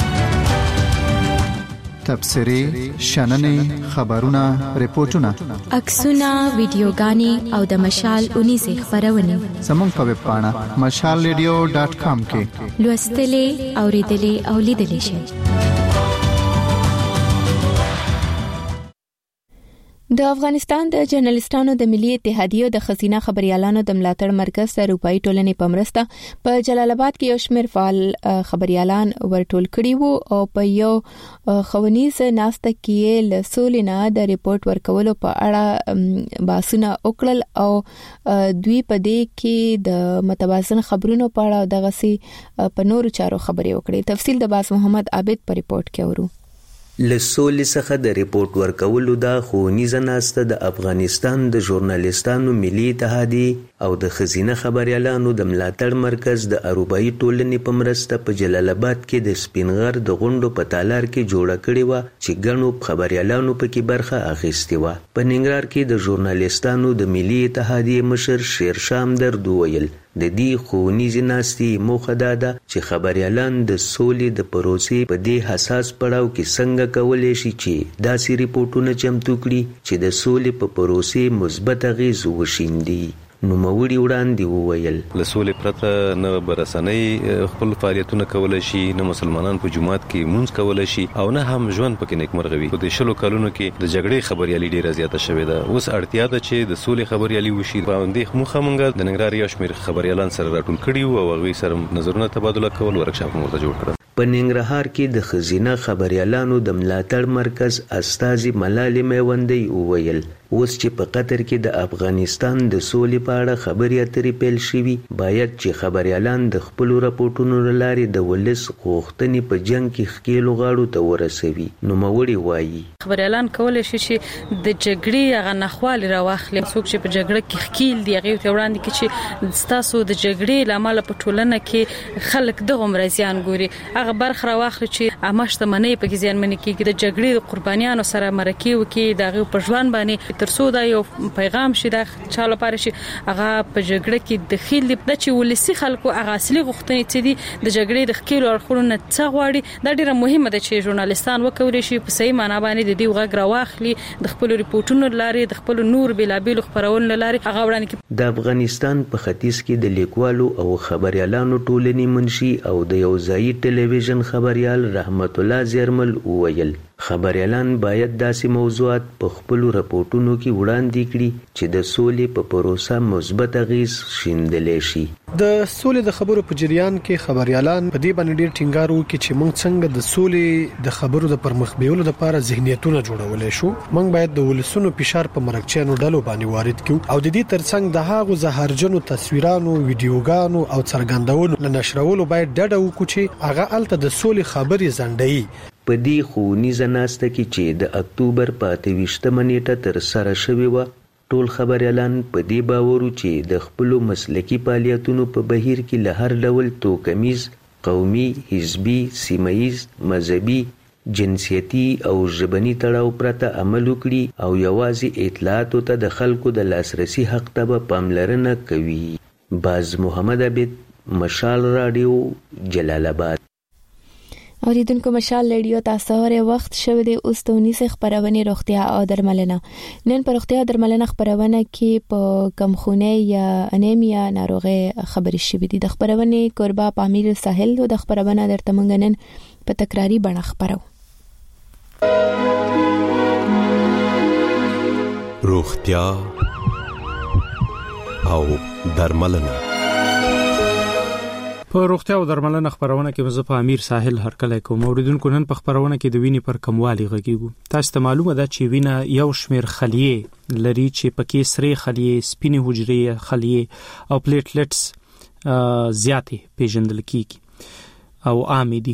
تبصرې شننې خبرونه ریپورتونه عکسونه ویډیوګانې او د مشال 19 خبرونه زموږ په ویب پاڼه mashalradio.com کې لوستلې اوریدلې او لیدلې شئ. د افغانستان د جرنالستانو د ملي اتحادیې د خزینه خبريالانو د ملاتړ مرکز د اروپאי ټولنې په مرسته په جلال آباد کې یو شمېر فعال خبريالان ورټول کړي وو او په یو خونیز ناسته کې له سولینا د ریپورت ورکولو په اړه باسونه وکړل او دوی په دې کې د متوازن خبرونو په اړه دغه سي په نورو چارو خبرې وکړي. تفصیل د باز محمد عابد په ریپورت کې اورو. لسول څخه د ریپورت ورکولو دا خونیزه ناسته د افغانستان د ژورنالیستانو ملي اتحادیې او د خزینه خبريالانو د ملاتړ مرکز د اروپאי ټولنې په مرسته په جلال آباد کې د سپینغر د غونډو په تالار کې جوړه کړې و چې ګڼو خبريالانو پکې برخه اخیستې و. په ننګرهار کې د ژورنالیستانو د ملي اتحادیې مشر شیرشاه همدرد وویل د دې خونیزې ناستې موخه دا ده چې خبريالان د سولې د پروسې په دې حساس پړاو کې څنګه کولای شي چې داسې ریپورتونه چمتو کړي چې د سولې په پروسې مثبت اغیز وشیندي. نوموړي وړاندې وویل له سولې پرته نه برسنۍ خپل فعالیتونه کولای شي نه مسلمانان په جماعت کې مونږ کولای شي او نه هم ژوند پکې نیکمرغوي. په دې شلو کلونو کې د جګړې خبريالي ډیره زیاته شوې ده. اوس اړتیا ده چې د سولې خبريالي وشي. په دې موخه مونږ د ننګرهار یو شمېر خبريالان سره راټول کړي او هغوی سره نظرونه تبادله کول ورکشاپ مرته جوړ کړل. په ننګرهار کې د خزینه خبريالانو د ملاتړ مرکز استاذي ملالي میوندي وویل اوس چې په قطر کې د افغانستان د سولې په اړه خبرې اترې پیل شوي باید چې خبريالان د خپل راپورټونو لاري د ولس غوښتنې په جنگ کې خکېلو غاړو ته ورسوي. نوموړي وایي خبريالان کولای شي چې د جګړې هغه نخوالي راواخلي. څوک چې په جګړه کې خکېل دی هغه ته وړاندې کې چې ستاسو د جګړې لامل په ټولنه کې خلک دغه مرزيان ګوري هغه برخه راواخلي چې امشته منې په ځان منې کې د جګړې قربانيانو سره مرکه وکي دغه په ژوند باندې ترڅو دا یو پیغام شي د چا لپاره شي هغه په جګړه کې د خېل د چې ولسی خلکو هغه اصلي غوښتنې چې دي د جګړې د خېلو اړخونو نه څه غواړي دا ډیره مهمه ده چې ژورنالیستان وکولای شي په صحیح معنا باندې د دې وغږ راواخلي د خپل ریپورتونو لاري د خپل نور بلابل خبرونو لاري هغه وړاندې. د افغانستان په ختیځ کې د لیکوالو او خبريالانو ټولنې منشي او د یو ځایي ټلویزیون خبريال رحمت الله زیرمل وویل خبريالان باید داسې موضوعات په خپل راپورټونو کې وړاندې کړي چې د سولې په پروسه مثبت اغیز شیندل شي. د سولې د خبرو په جریان کې خبريالان په دې باندې ډېر ټینګار وکړي چې موږ څنګه د سولې د خبرو د پرمخ بیولو لپاره ذهنیتونه جوړولای شو. موږ باید د ولسونو فشار په مرکچیانو ډلو باندې وارد کړو او د دې ترڅنګ د هغو زهرجنو تصویرانو ویډیوګانو او څرګندونو لنشرولو باید ډډه وکړو چې هغه الته د سولې خبرې زنډي. په دې خونیزه ناسته کې چې د اکتوبر په 28مه نیټه تر سره شوې و ټول خبريالان په دې باور چې د خپل مسلکي فعالیتونو په بهیر کې له هر ډول توکمیز قومي حزبي سیمایي مذهبي جنسیتي او ژبني تړاو پرته عمل وکړي او یوازې اطلاعاتو ته د خلکو د لاسرسي حق ته پاملرنه کوي. باز محمد عبید، مشال رادیو، جلال آباد. اوریدونکو مشال رادیو تاسو هره وخت شوه دی اوس تونیسه خبرونه روغتیا او درملنه. نن پر روغتیا درملنه خبرونه کې په کمخونه یا انیمیا ناروغه خبرې شوې دي. د خبرونه قربا پامیر ساحل او د خبرونه درته مونږ نن په تکراری بڼه خبرو. روغتیا او درملنه. په روغتیا او درملنه خبرونه کې مزه په امیر ساحل هرکله کوم. اوریدونکو نن په خبرونه کې د وینې پر کموالي غږیږو. تاسو ته معلومه ده چې وینه یو شمیر خلیې لري چې پکې سرې خلیې، سپینې حجرې خلیې او پلیټلیټس زیاتې پیژندل کیږي او عام دي.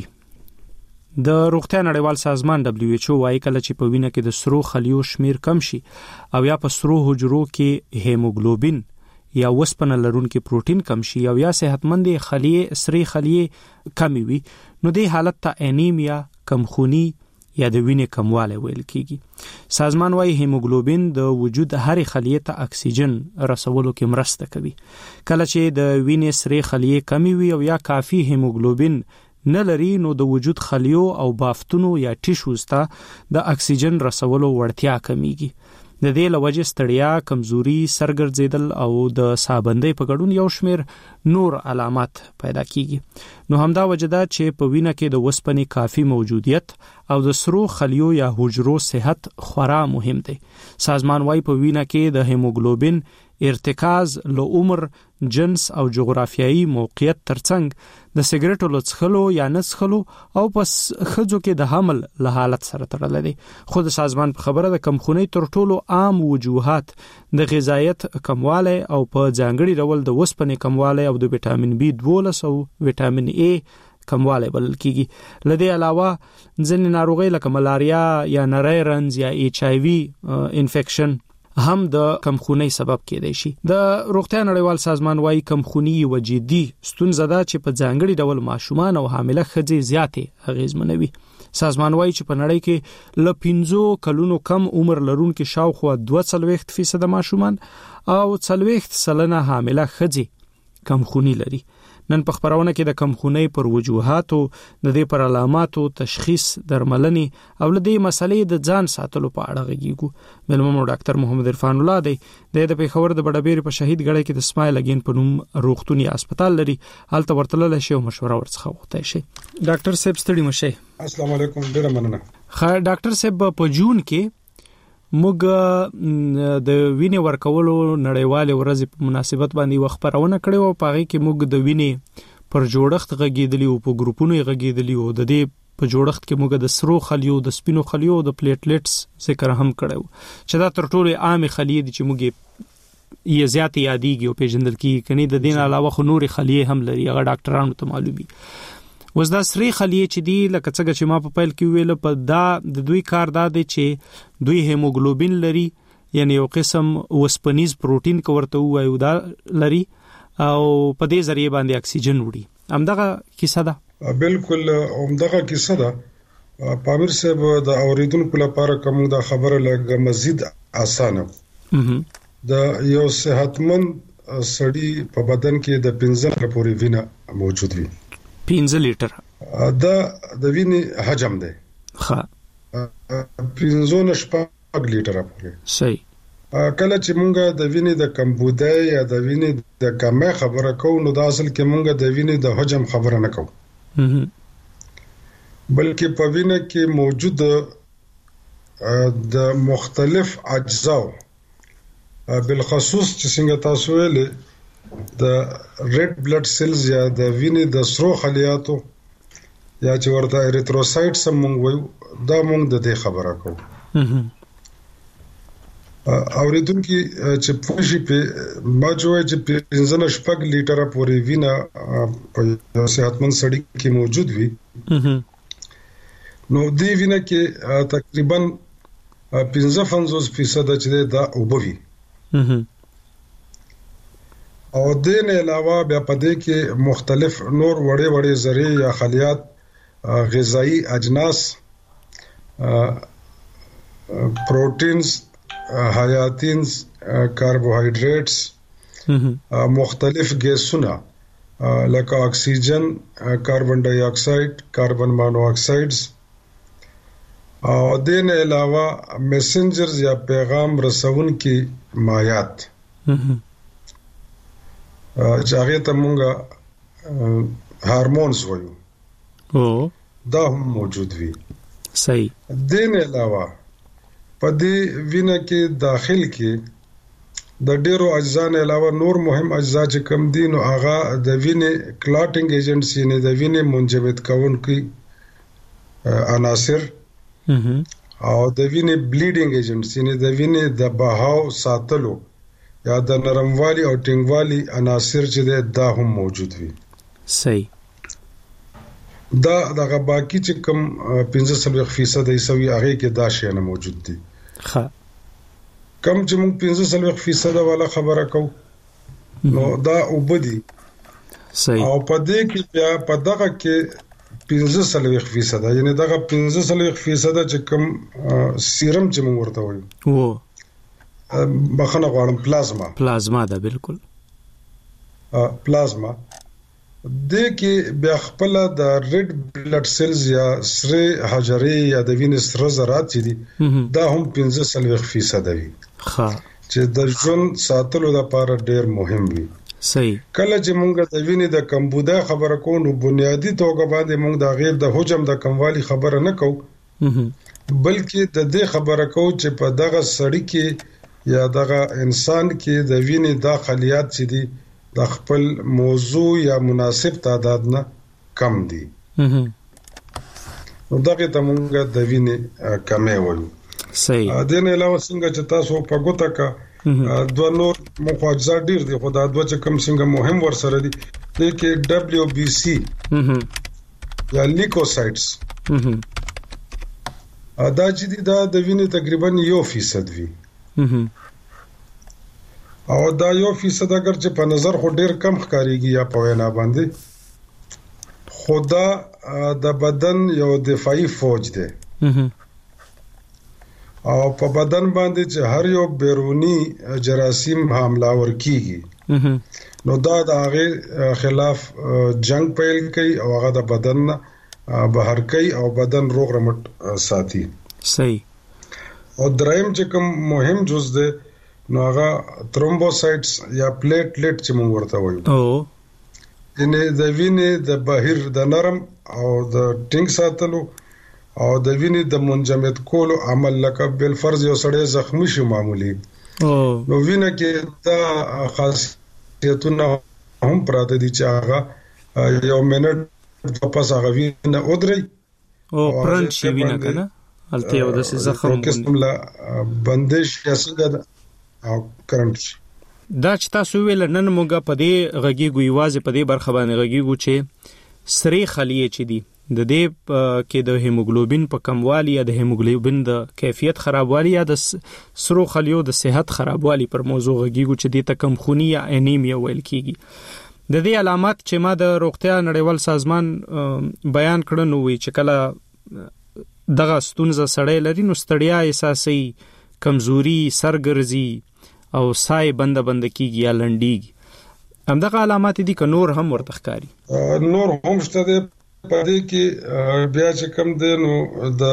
د روغتیا نړیوال سازمان WHO وايي کله چې په وینه کې د سرو خلیو شمیر کم شي او یا په سرو حجرو کې هیموګلوبین یا وسپنه لرونکي پروتین کم شي او یا صحتمند خلیې سری خلیې کمی وي، نو د حالت ته انیمیا، کمخونی یا د وینې کمواله ویل کیږي. سازمان وايي هیموګلوبین د وجود هر خلیې ته اکسیجن رسولو کې مرسته کوي. کله چې د وینې سری خلیې کمی وي او یا کافي هیموګلوبین نه لري، نو د وجود خلیو او بافتونو یا ټیشوز ته د اکسیجن رسولو وړتیا کمیږي. د دې لوجه ستړیا، کمزوري، سرګرځیدل او د سابندۍ په ګډون یو شمیر نور علامات پیدا کیږي. نو همدا وجه ده چې په وینه کې د وسپنې کافي موجودیت او د سرو خلیو یا حجرو صحت خورا مهم دی. سازمان وايي په وینه کې د هیموګلوبین ارتکاز له عمر، جنس او جغرافیایي موقعیت ترڅنګ د سیګریټو لڅخلو یا نسخلو او پس خځو کې د حمل له حالت سره تړل دي. خود سازمان په خبره د کمخونی تر ټولو عام وجوهات د غذایت کمواله او په ځانګړي ډول د وسپنې کمواله او د وټامین B12 او وټامین A کمواله بلل کیږي. لدې علاوه ځینې ناروغۍ لکه ملاریا یا نری رنز یا HIV انفیکشن هم د کمخونی سبب کېدای شي. د روغتیا نړیوال سازمان وايي کمخونی یو جدي ستونزه ده چې په ځانګړي ډول ماشومان او حامله ښځې زیاتې اغیزمنوي. سازمان وايي چې په نړۍ کې ل 15 کلونو کم عمر لرونکو شاوخوا 42% ماشومان او 40% حامله ښځې کمخونی لري. نن په خبرونه کې د کمخونی پر وجوهاتو، د دې پر علاماتو، تشخیص، درملنې او لدې مسلې د ځان ساتلو په اړه غږیږو. ملمو ډاکټر محمد عرفان الله دی د پیښور د بډابیر په شهید ګړی کې د اسماعیل اگین په نوم روغتونی هسپتال لري. هلته ورتلل شي او مشوره ورڅخه وغوښتای شي. ډاکټر صاحب ستړي مشه. السلام علیکم، ډیره مننه. ډاکټر صاحب په جون کې موږ د وینې ورکولو نړیوالې ورځې په مناسبت باندې خبرونه کړې او په هغه کې موږ د وینې پر جوړښت غږیدلی او په ګروپونو غږیدلی او د دې په جوړښت کې موږ د سرو خلیو، د سپینو خلیو او د پلیټلیټس ذکر هم کړو چې دا تر ټولو عام خلیې دي چې موږ یې زیات یادېږي او پیژندل کیږي. کني د دین علاوه خو نور خلیې هم لري، هغه ډاکټرانو ته معلومي. وز دا سری خلیې چې دی لکه څنګه چې ما په پیل کې ویل، په دا د دوی کار دا دی چې دوی هیموګلوبین لري، یعنی یو قسم وسپنیز پروتین کوورته وایو دا لري او په دې ذریعہ باندې اکسیجن وړي. همدغه کیسه ده. بالکل همدغه کیسه ده. پامیر صاحب د اوریدونکو لپاره کوم دا خبره لږه مزید اسانه د یو صحتمند سړی په بدن کې د 15 پورې وینه موجود وي. 15 لیټر دا د وینې حجم دی. ښه 15 لیټر پورې. صحیح. کله چې مونږ د وینې د کمبودۍ یا د وینې د کمې خبره کوو، نو دا اصل کې مونږ د وینې د حجم خبره نه کوو، بلکې په وینه کې موجود د مختلف اجزاو، بالخصوص چې څنګه تاسو ویلي د ریډ بلډ سیلز یا د وینې د سرو خلیاتو یا چې ورته ایریتروسایټس هم مونږ وایو، دا مونږ د دې خبره کوو. اوریدونکو چې پوښي په ماجوي چې 15 لیټر پورې وینه په صحتمند سړی کې موجود وي، نو دې وینه کې تقریبا 55% چې دا اوبوي. او دې نه علاوه بیا په دې کې مختلف نور وړې وړې ذرې یا خلیات، غذایی اجناس، پروتینز، حیاتینز، کاربوهایډریټس مختلف ګیسونه لکه اکسیجن، کاربن ډای اکساید، کاربن مونو اکسایډز او دین علاوه میسنجرز یا پیغام رسونکي مایعات چې هغه ته مونږه هارمونز وایو دا هم موجود وي. صحیح. دین علاوه په دې وینه کې داخل کې د ډیرو اجزا نه علاوه نور مهم اجزا چې کم دي نو هغه د وینې کلاټینګ ایجنټس یعنی د وینې منجمد کوونکي عناصر او د وینې بلیډینګ ایجنټس یعنی د وینې د بهاو ساتلو یا د نرموالي او ټینګوالي عناصر چې دا هم موجود وي. صحیح. دا دغه باقی چې کم 15% ایسوي هغه کې دا شی نه موجود دي. ښه. کم چې موږ 15% والا خبره کو نو دا وبدي. صحیح. او په دې کې بیا په دغه کې 15% یعنی دغه 15% چې کم سیرم چې موږ ورته وایو بخنه غواړم پلازما ده بالکل پلازما د کې بیا خپل د ریډ بلډ سیلز یا سره حجرې یا د وینې سره ذرات دي دا هم 15% وي. ښه. چې د ژوند ساتلو لپاره ډېر مهم وي. صحیح. کله چې موږ د وینې د کمبوده خبره کوو نو بنیادی توګه باندې موږ د غیر د حجم د کموالي خبره نه کوو بلکې د دې خبره کوو چې په دغه سړی کې یا دغه انسان کې د وینې د خلیات چې دي د خپل موضوع یا مناسب تعداد نه کم دي. نو دغه ته موږ د وینې کمې وایو. صحیح. د نه علاوه څنګه چې تاسو په ګوته کا دوه نور مخاجزات ډیر دي خو دا دوه چې کم څنګه مهم ورسره دي د کې WBC یا لیکوسایټس دا چې دا د وینې تقریبا 1% وي او دا 1% اگر چې په نظر خو ډیر کم ښکاریږي یا په وینا باندې خدا د بدن یو دفاعي فوج دی او په بدن باندې چې هر یو بیرونی جراثیم حمله ورکیږي نو دا د هغه خلاف جنگ پیل کوي او هغه د بدن بهر کوي او بدن روغ رمټ ساتي. صحیح. او دریم چې کوم مهم جز ده نو هغه ترومبوسایټس یا پلیټلیټ چې موږ ورته وایو یعنی د وینې د بهیر د نرم او د ټینګ ساتلو او د وینې د منجمد کولو عمل لکه بل فرض یو سړی زخمی شي معمولی نو وینه کې دا خاصیتونه هم پراته دي چې هغه یو منټ پس هغه وینه ودري او پرنټ شي وینه کنه الته یو د زخم لا بندش یا څنګه او کرنټ شي. دا چې تاسو ویل نن موږ په دې غږیږو یوازې په دې برخه باندې غږیږو چې سری خلیه چې دي د دې کې د هیموګلوبین په کموالي یا د هیموګلوبین د کیفیت خرابوالي یا د سرو خلیو د صحت خرابوالي پر موضوع غږیږو چې د تکمخونی یا انیمیا ویل کیږي. د دې علامات چې ما د روغتیا نړیوال سازمان بیان کړنو وی چې کله دغه ستونزه سړی لري نو ستړیا احساسي، کمزوري، سرګرځي او سای بند کیږي یا لنډیږي. همدغه علامات دي که نور هم ورته ښکاري؟ نور هم شته دي په دې کې بیا چې کم دی نو د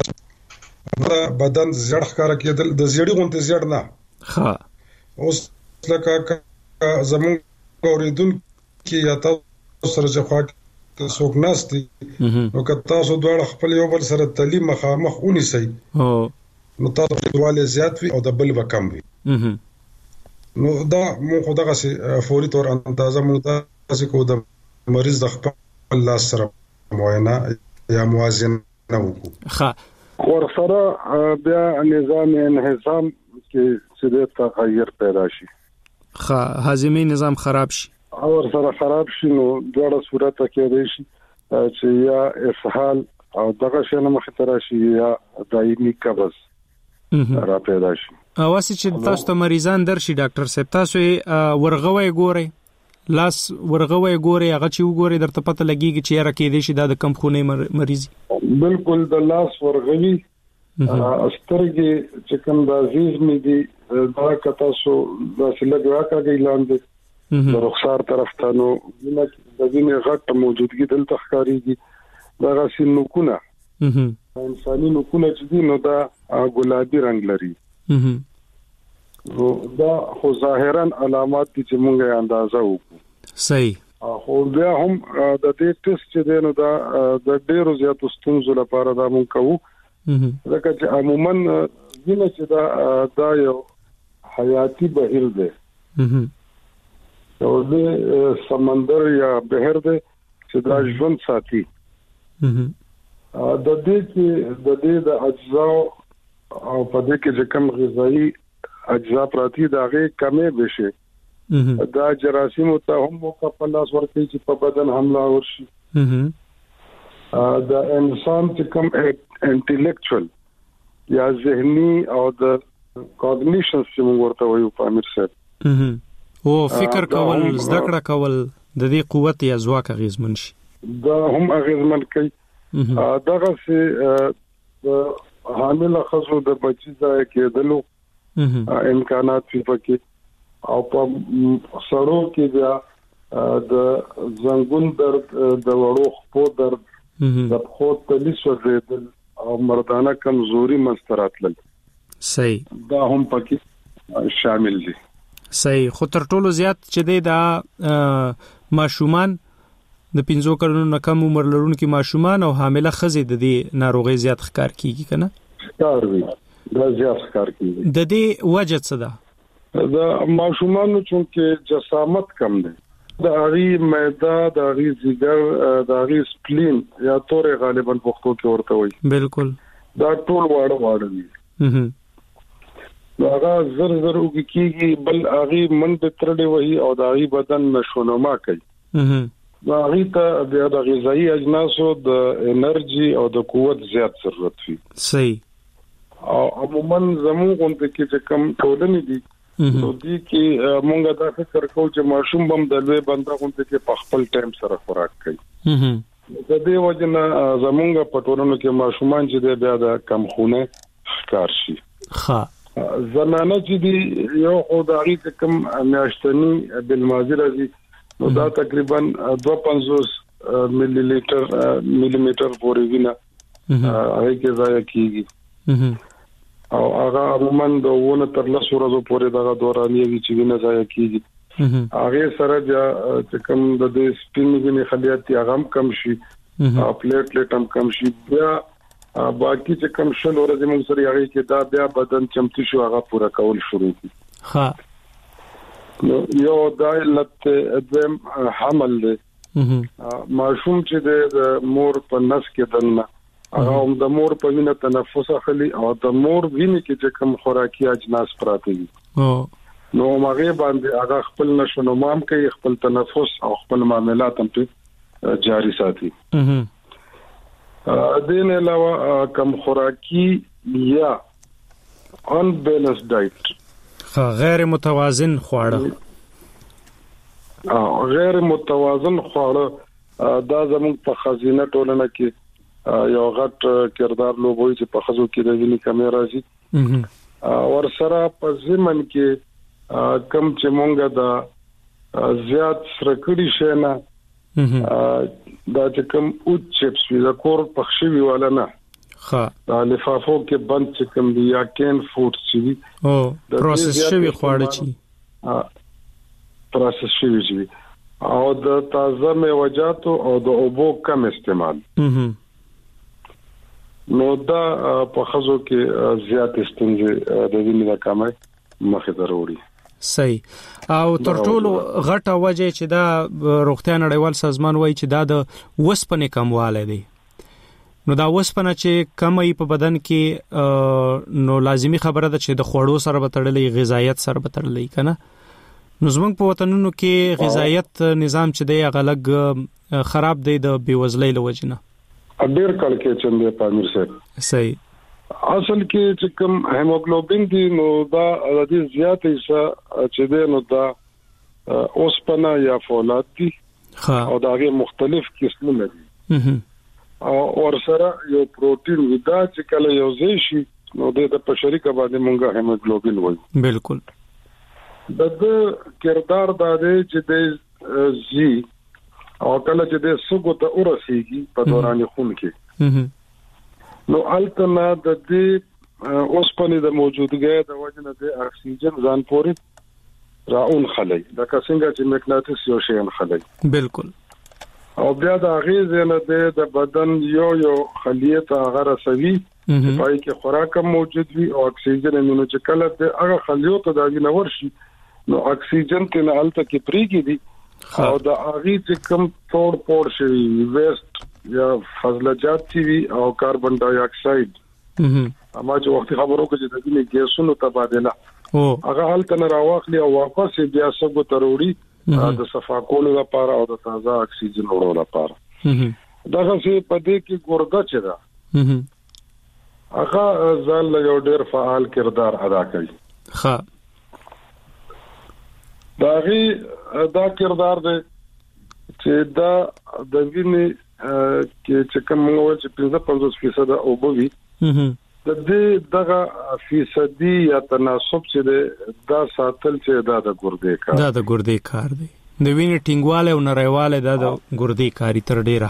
بدن زړه ښکارا کېدل د زړی غونته زړ نه ښه اوس لکه زمون اوریدونکو یا تاسو سره چې خوا څوک ناشتي نو که تاسو دواړه خپل یو بل سره تعلیم مخامخ ونیسئ نو تاسو دواله زیات وي او د بل وکم وي نو دا مو خدغه سي فوري تور اندازه مو تاسو کو د مریض د خپل لاس سره معاینه یا موازنه وکړو. ښه ورسره بیا نظام انهضام کې څه تغیر پیدا شي. ښه هاضمي نظام خراب شي او ورسره خراب شي نو دغه صورت کې دی شي چې یا اسهال او دغه شنه مخ ته راشي یا دایمي قبض را پیدا شي. اواسي چې تاسو ته مریضان درشي ډاکټر صاحب تاسو ورغوي ګوري لاس ورغوي ګوري هغه چې وګوري درته پته لګيږي چې را کې دي شي د کم خونې مریضي. بالکل د لاس ورغوي استرګي چې کوم د عزیز مې دي دا کتا سو د سلګ راکاږي لاندې د رخسار طرف ته نو د وینې غټ موجودګي دلته ښکاریږي دا غسین نوکونه انساني نوکونه چې دي نو دا ګلابي رنگ لري نو دا خو ظاهرا علامات دي چې موږ اندازه وکړو صحیح خو بیا هم د دې ټیسټ چې دی نو دا د ډیرو زیاتو ستونزو لپاره دا موږ کوو ځکه چې عموما وینه چې دا یو حیاتي بهیر دی او د سمندر یا بهر دی چې دا ژوند ساتي د دې د اجزا او په دې کې چې کوم غذایی اجزا پراتی دا غي کمې بشي دا جراثیم ته هم په لاس ورکړي چې په بدن حمله ورشي دا انسان چې کوم انټلیکچوال یا ذهني او د کوګنیشن چې موږ ورته وایو په امیر صاحب او فکر کول زده کړه کول د دې قوت یا ځواک اغیزمن شي دا هم اغیزمن کوي دغه سه حامل خزو د بچی ځای کېدلو امکانات پکې او په سړو کې بیا د زنګون درد د وړو خپو درد د خو تلیس وزیدل او مردانه کمزوري مستراتل صحیح دا هم پکې شامل دي صحیح خو تر ټولو زیات چې دی دا ماشومان د 15 کلونو کم عمر لرونکو ماشومان او حامله ښځې د دې ناروغي زیات ښکار کیږي کنه ښکار وي دا زیات ښکار کیږي د دې وجه څه ده د ماشومانو چې جسامت کم دی د اغي معده د اغي ځګر د اغي سپلین یا تورې غالبا پښتو کې ورته وي بالکل دا ټول واړه دي دا هغه زر وګکیږي بل اغي من به ترډي وي او د اغي بدن نشونما کوي دا غیته د غذایی اجناسو د انرژي او د قوت زیات ضرورت وي صحیح او عموما زموږ غونډه کې چې کم ټولنې دي نو دي کې مونږ دا فکر کوو چې ماشوم بم د لوی بنده غونډه کې په خپل ټایم سره خوراک کوي د دې وجنه زموږ په ټولنو کې ماشومان چې بیا د کم خونه ښکار شي زنانه چې دي یو خدای ته کم میاشتنی بالمازی راځي نو دا تقریبا 250 ملي میټر پورې وینه هغه کې ځای کیږي او هغه عموما د ونه تر 10 ورځې پورې دا دوراني وی چې وینه ځای کیږي هغه سره چې کوم د دې سپین وینې خلیات هغه کم شي پلیټلیټ هم کم شي بیا باقي چې کوم شل ورځې موږ سره هغه کې دا بیا بدن چمتي شو هغه پورا کول شروع کی نو یو دایلت دم حمل دی ماشوم چې د مور په نس کې دنه هغه هم د مور په وینه تنفس اخلي او د مور وینه کې چې کوم خوراکي اجناس پراته دي نو هغه باندې هغه خپل نشونمام کوي خپل تنفس او خپل معاملات هم په جاری ساتي دین علاوه کم خوراکي یا ان بیلنس ډایټ غیر متوازن خواړه غیر متوازن خواړه دا زموږ په خزینه ټولنه کې یو غټ کردار لوبوي چې په خزو کې د وینې کمی راځي ورسره په زمن کې کم چې مونږه دا زیات سرکړی شنه دا چې کم او چپس وی دا کور پخشي ویواله نه دا لفافو کې بند چې کوم دی یا کین فوډ چې وي او پروسس شوی خواړه چې پروسس شوی چې او د تازه میوه‌جات او د اوبو کم استعمال نو دا په خزو کې زیات ستونزې د وینې د کمای مخه ضروري صحیح او تر ټولو غټه وجه چې دا روغتیا نړیوال سازمان وایي چې دا د وسپنې کمواله دی نو دا وسپنه چې کمې په بدن کې نو لازمی خبره ده چې د خوړو سره به تړلې غذایت سره به تړلې کنه نو زموږ په وطنونو کې غذایت نظام چې دی غلګ خراب دی د بیوزلۍ لوجنه ډېر کال کې چندې پامیر صاحب صحیح اصل کې چې کوم هیموګلوبین دی نو دا د دې زیات حصہ چې دی نو دا اوسپنه یا فولاد دي او دا غي مختلف قسمونه دي او ورسره یو پروتین ودا چې کله یو ځای شي نو د پشریکه باندې مونږه هیموګلوبین وایو. بالکل. د کردار د دې چې د زی او کله چې د سګو ته ورسیږي په دوران خون کې نو التنا د دې اوسپنې د موجودګۍ د وجنه د اکسیجن ځان پورې راون خلای د څنګه چې مقناطیس یو شی خلای. بالکل. او بیا د اغیز نه د بدن یو خلیه ته هغه رسوي پای کې خوراک موجود وي او اکسیجن نو چې کله د هغه خلیو ته د وینور شي نو اکسیجن ته نه الته کې پریږي دي او د اغیز چې کم ټوړ پور شي ویست یا فضلجات وي او کاربن ډای اکساید اما چې وخت خبرو کې د دې ګیسونو تبادله هغه الته نه راوخلي او واپس بیا سګو تروړي د صفا کولو لپاره او د تازه اکسیجن وړلو لپاره. دا څه په دې کې ګورګه چې دا هغه ځل یو ډېر فعال کردار ادا کوي. ها دا کردار دی چې دا د وینې کې چې کوم وایي چې 55% او بوي د دې دغه فیصدي یا تناسب چې دا ساتل چې دا د ګردې کار دی. د وینې ټینګواله او نریواله دا د ګردې کاری تر ډیره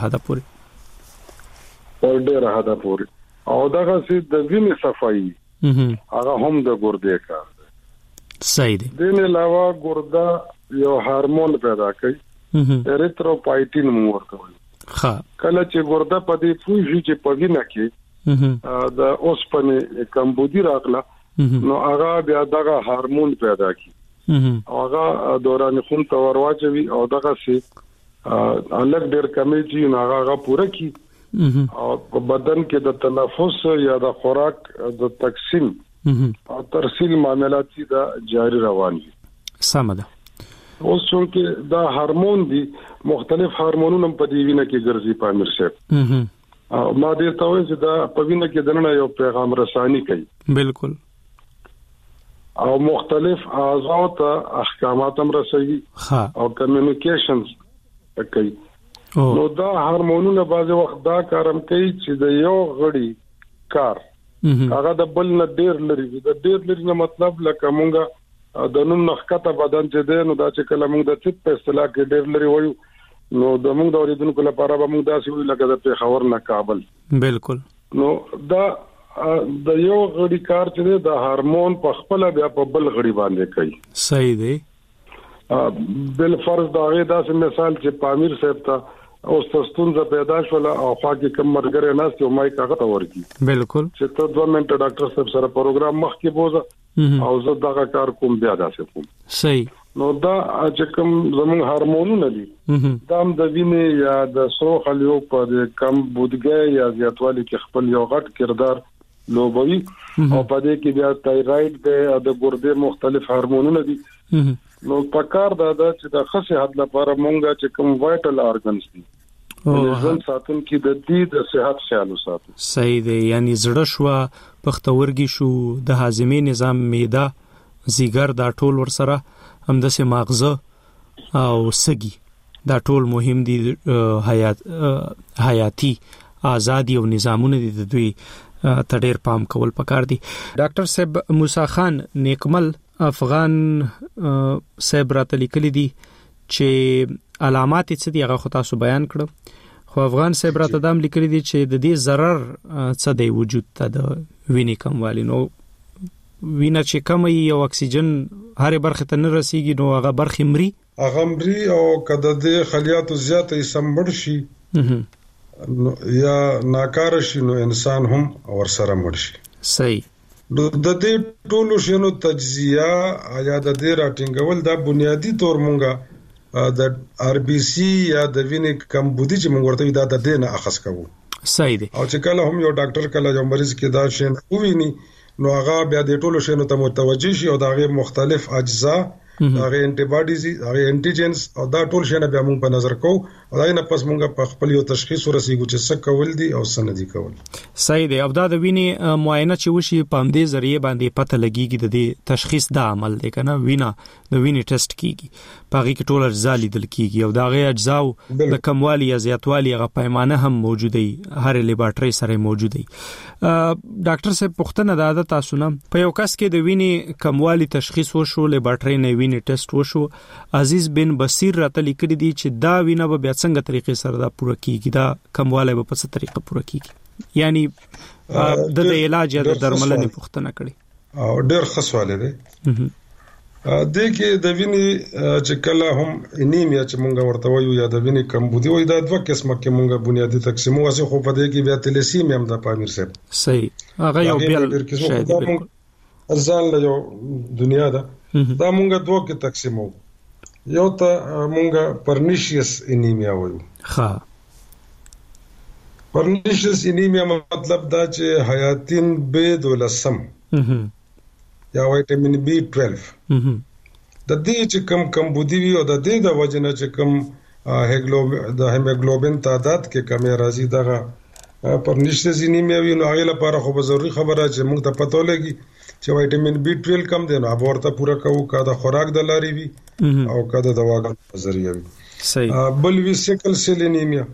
حدا پورې او دغه چې د وینې صفایي هغه هم د ګردې کار دی. صحیح دی. د نه علاوه ګرده یو هورمون پیدا کوي اریتروپایټین ورته وایي. کله چې ګرده په دې پوښي چې په وینه کې د اوسپنې کمبودی راغله نو هغه بیا دغه هورمون پیدا کی هغه دوران خون ته ورواچوي او دغه سي الګ ډیر کمی چې نو هغه پوره کی او بدن کې د تنفس یا د خوراک د تقسیم او ترسیل معاملات دا جاری روان دي. سم ده. اوس چې دا هورمون دي مختلف هورمونونه په دې وینه کې ګرځي په امیر صاحب ما دې ته وایي چې دا په وینه کې دنه یو پیغام رسانی کوي. بالکل. او مختلف اعضاء ته احکامات هم رسوي او کمیونیکیشنز کوي. نو دا هورمونونه بعض وخت دا کارم کوي چې د یو غړي کار هغه د بل نه ډیر لري. د ډیر لري نه مطلب لکه مونږه د نوم نخکته بدن چې دی نو دا چې کله مونږ د طب په اصطلاح کې ډیر لري وایو نو د موږ د اوریدونکو لپاره به موږ داسې وی لکه د پیښور نه کابل. بالکل. نو دا د یو غړي کار چې د هورمون په خپل بیا په بل غړي باندې کوي. صحیح دی. بل فرض دا غي داسې مثال چې پامیر صاحب ته اوس تاسو پیدا شول او خو کې کوم مرګره ناس ته مای کاغه ته ورکی. بالکل. چې ته 2 منټه ډاکټر صاحب سره پروګرام مخ کې بوزه او زه دا کار کوم بیا داسې کوم. صحیح. نو دا چې کوم زموږ هورمونونه دي دا هم د وینې یا د سرو خلیو په کم بودګۍ یا زیاتوالي کې خپل یو غټ کردار لوبوي او په دې کې بیا تایراید دی او د ګردې مختلف هورمونونه دي. نو پکار دا چې د صحت لپاره مونږه چې کوم وایټل ارګنز دي ځان ساتون کې د دې د صحت خیال وساتو. صحیح دی. یعنی زړه شو پختورګي شو د هاضمې نظام معده زیګر دا ټول ورسره هم د ماغزه او سګي دا ټول مهم دي. حیاتي آزادي او نظامونه دي د دوی ته ډېر پام کول پکار دي. ډاکټر صاحب موسی خان نیکمل افغان صاحب راته لیکلي دي چې علامات څه دي هغه خو تاسو بیان کړو خو افغان صاحب راته دام لیکلي دي چې د دې ضرر څه دی وجود ته د وینې کموالی. نو وینه چې کم او اکسیجن هر برخه ته نه رسیږي نو هغه برخه مري او کده د خلیاتو زیاته سمبړ شي یا ناکاره شي نو انسان هم ورسره مړ شي. صحیح. د دې ټولو شنو تجزیه یا د دې راټینګول دا بنیادی تور مونږه د آر بي سي یا د وینې کمبودي چې مونږ ورته دا د دې نه اخص کوو. صحیح دی. او چې کله هم یو ډاکټر کله یو مریض کې دا شین وویني نو هغه بیا د ټولو شنو ته متوجي شي او دا غي مختلف اجزا هغه انټي باډیز هغه انټيجنز او دا ټول شنه بیا موږ په نظر کوو او دا نه پس موږ په خپل یو تشخیص ورسېږو چې څه کول دي او څه نه دي کول. صحیح دی. او دا د وینې معاینه چې وشي په همدې ذریعہ باندې پته لګیږي د دې تشخیص دا عمل دی کنه وینا د وینې ټیسټ کیږي په هغه کې ټول اجزا لیدل کیږي او دا غي اجزا د کموالي یا زیاتوالي هغه پیمانه هم موجوده وي هر لیبارټري سره موجوده وي. ډاکټر صاحب پوښتنه دا ده تاسو نه په یو کس کې د وینې کموالي تشخیص وشو لیبارټري نه وینې ټیسټ وشو عزیز بن بصیر راته لیکلي دي چې دا وینه به بیا څنګه طریقې سره دا پوره کیږي دا کمواله به په څه طریقه پوره کیږي یعنی د علاج یا د درملنې پوښتنه کړي او ډېر ښه سوال دی. د کې د وینې چې کله هم انیمیا چې مونږ ورته وایو یا د وینې کمبودي وای دا دوه قسمه کې مونږ بنیادی تقسیم واسه خو په دې کې بیا تلسیمیا هم د پامیر صاحب صحیح هغه یو بل شاید ځان له یو دنیا دا مونږ دوه کې تقسیمو یو ته مونږ پرنیشیس انیمیا وایو. ها پرنیشیس انیمیا مطلب دا چې حیاتین B ولسم یا ویټامین B12 د دې چې کم بودی وي او د دې د وجنه چې کم د هیموګلوبین تعداد کې کمی راځي دغه پرنیشیس انیمیا وي نو هغه لپاره خو به ضروري خبره چې موږ ته پته ولګي چې ویټامین B12 کم دی نو اب ورته پوره کوو کا د خوراک د لاري وي او کا د دواګانو په ذریعہ وي. صحیح. بل وی سیکل سیل انیمیا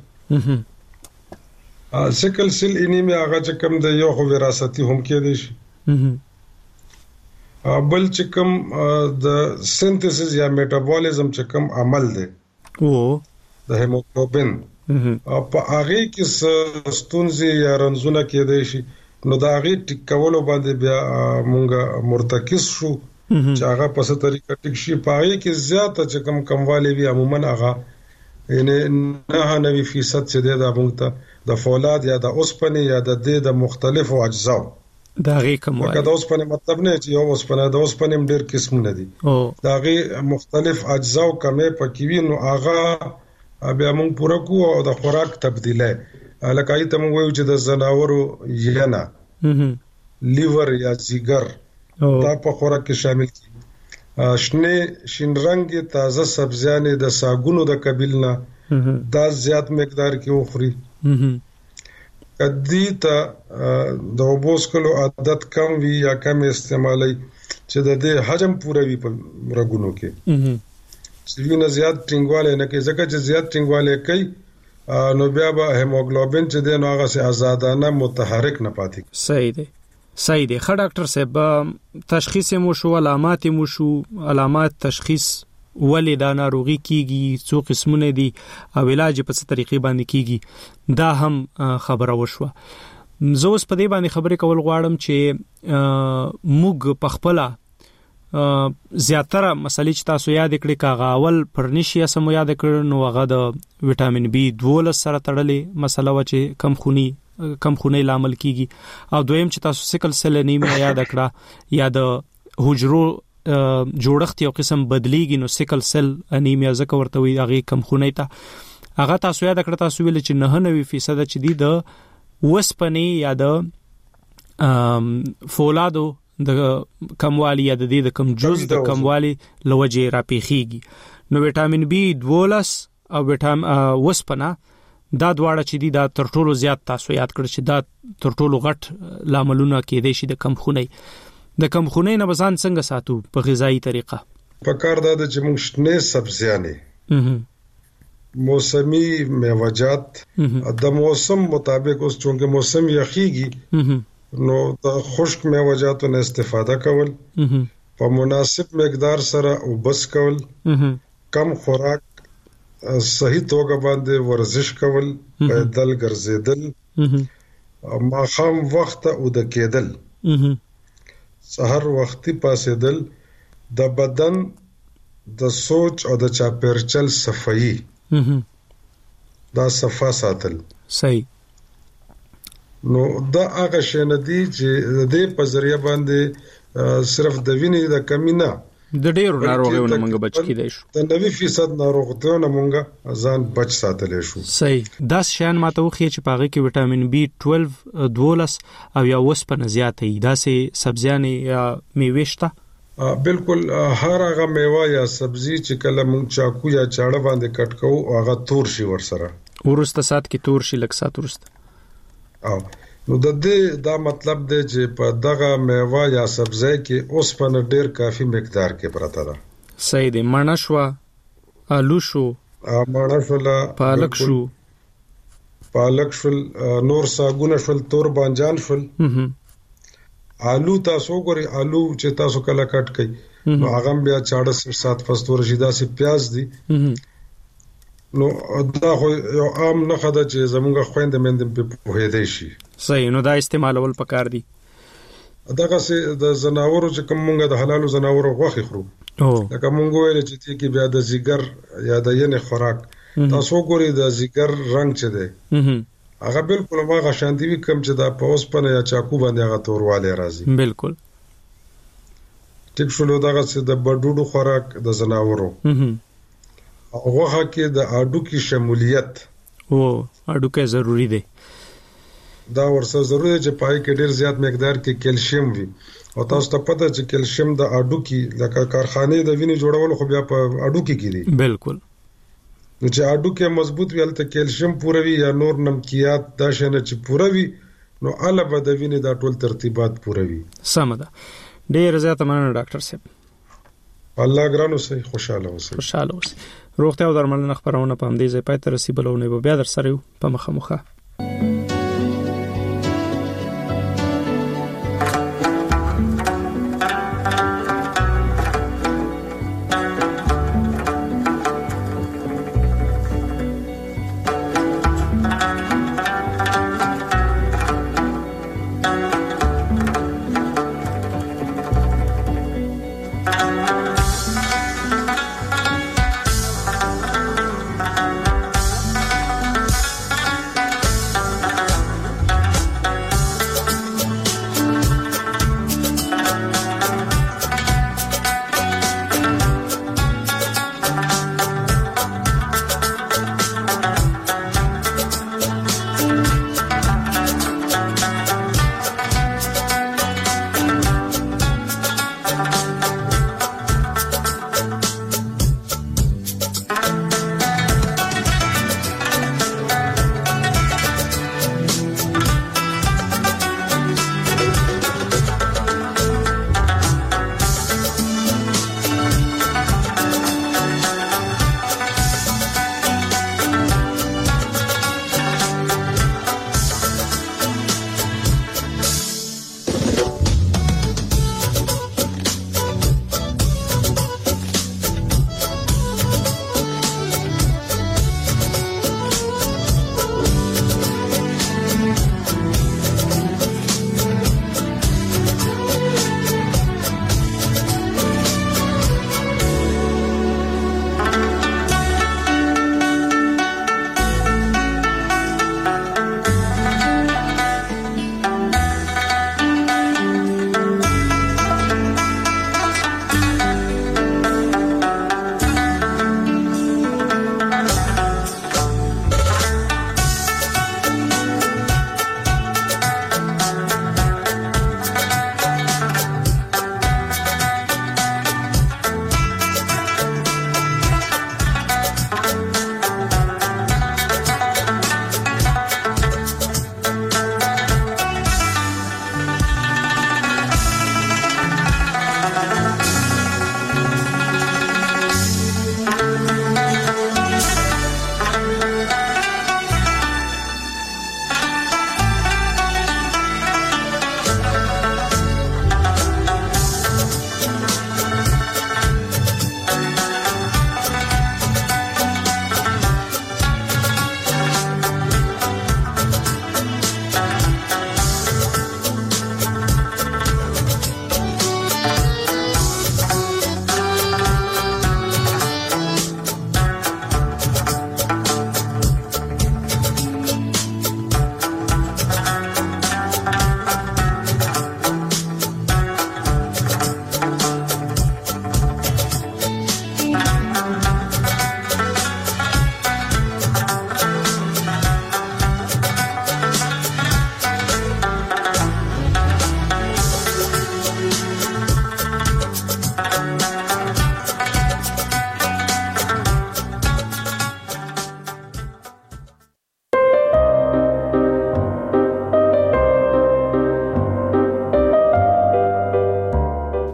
سیکل سیل انیمیا هغه چې کم د یو خو وراثتي هم کې دي شي بل چې کوم د سنتھسس یا میټابولیزم چې کوم عمل دی د هیموګلوبین په هغه کې ستونزې یا رنځونه کېدای شي نو دا هغه ټیکولو باندې بیا مونږه مرتکز شو چې هغه په څه طریقه ټیک شي په هغه کې زیاته چې کموالی وي عموما هغه یعنی 99% چې د مونږ ته د فولاد یا د اوسپنې یا د مختلفو اجزاو دا غي کموالی دا اوسپنې مطلب نه چې یو اوسپنه د اوسپنې ډېر قسمونه دي دا غي مختلف اجزاو کمې پکې وي نو هغه بیا مونږ پوره کوو او د خوراک تبدیله لکه ایته مونږ وایو چې د زناورو ینا لیور یا جگر دا په خوراک کې شامل دي شنه شین رنگ تازه سبزیانې د ساګونو د قبیلنا دا زیات مقدار کې وخوري کدی ته د وبوسکلو عادت کم وی یا کم استعمالي چې د دې حجم پوره وي په رګونو کې چې وینه زیات ټینګواله نه کوي ځکه چې زیات ټینګواله کوي نو بیا به هیموګلوبین چې د نو هغه سه آزادانه متحرک نه پاتې. صحیح دی ښه ډاکټر صاحب تشخیص مو شو علامات مو شو علامات تشخیص ولې دا ناروغي کیږي څو قسمونه دي او علاج په څه طریقې باندې کیږي دا هم خبره وشوه. زه اوس په دې باندې خبرې کول غواړم چې موږ په خپل زیاتره مسلې چې تاسو یاد کړئ کاغه اول پرنیشیا سم یاد کړئ نو هغه د وټامین B12 سره تړلې مسله و چې کم خونې لامل کیږي او دویم چې تاسو سیکل سیل انیمیا یاد کړه یا د حجرو جوړښت یو قسم بدلیږي نو سیکل سیل انیمیا ځکه ورته وي هغه کم خونې ته هغه تاسو یاد کړئ تاسو ویل چې 99% چې دی د وسپنې یا د فولادو د کموالی یا د کم جز د کموالی لوجه راپیخیږي نو وټامین B12 او وسپنه دا دواړه چې دي دا تر ټولو زیات تاسو یاد کړئ چې دا تر ټولو غټ لاملونه کېدای شي د کم خونې د کم خونې نه بزان څنګه ساتو په غذایی طریقه په کار دا چې موږ شنه سبزیانې موسمی میوه‌جات د موسم مطابق اوس چونکه موسم یخیږي نو د خشک میوه‌جاتو نه استفاده کول په مناسب مقدار سره او بس کول کم خوراک صحیح توګه باندې ورزش کول پیدل ګرځیدل ماخام وخت او د کېدل سحر وختي پاسېدل د بدن د سوچ او د چاپیرچل صفائی دا صفا ساتل صحیح نو دا هغه شنه دي چې د دې په ذریعہ باندې صرف د وینې د کمی نه د ډېرو ناروغیو نه موږ بچ کیدای شو د 90% ناروغیو نه موږ ځان بچ ساتلی شو. صحیح دا شیان ماته وخی چې پاغه کې وټامین B12 او یا وسپنه زیاتې دا سه سبزیانې یا میوه شته بالکل هر هغه میوه یا سبزی چې کله مونږ چاکو یا چاړه باندې کټ کوو هغه تور شي ورسره ورسته سات کې تور شي لکه سات ورسته نو د دې دا مطلب دی چې په دغه میوه یا سبزی کې اوسپنه ډیر کافي مقدار کې پراته ده صحیح دی مڼه شو آلو شو مڼه شو پالک شو نور ساګونه شو تور بانجان شو آلو تاسو ګوري آلو چې تاسو کله کټ کړئ نو هغه بیا 4-7 فستور شي دا سي پیاز دي نو دا خو یو عام نه خده چې زمونږ خويند مند په پوهېدې شي صحیح نو دا استعمالول پکار دي دغه سه د زناورو چې کوم مونږ د حلالو زناورو غوښه خورو لکه مونږ ویل چې تی کې بیا د زیګر یا د ینه خوراک تاسو ګوري د زیګر رنگ چه دی هغه بالکل هغه شانتي وي کوم چې د پوسپنه یا چاکو باندې هغه تورواله راځي بالکل ټیک شلو دغه څه د بډوډو خوراک د زناورو هغه کې د اډو کې شمولیت اډو کې ضروری دی دا ورسره ضروري چې پای کې ډیر زیات مقدار کې کیلشیم وي او تاسو ته پته چې کیلشیم د اډو کې لکه کارخانه د وینې جوړول خو بیا په اډو کې کیږي بالکل نو چې اډو کې مضبوط وي البته کیلشیم پوره وي یا نور نمکیات دا شنه چې پوره وي نو علاوه د وینې د ټول ترتیبات پوره وي سم ده ډیر زیات مننه ډاکټر صاحب الله ګرانو سي خوشاله اوسئ روغتیا او درملنه خبرونه په همدې ځای پای ته رسیدلونه به بیا در سره په مخه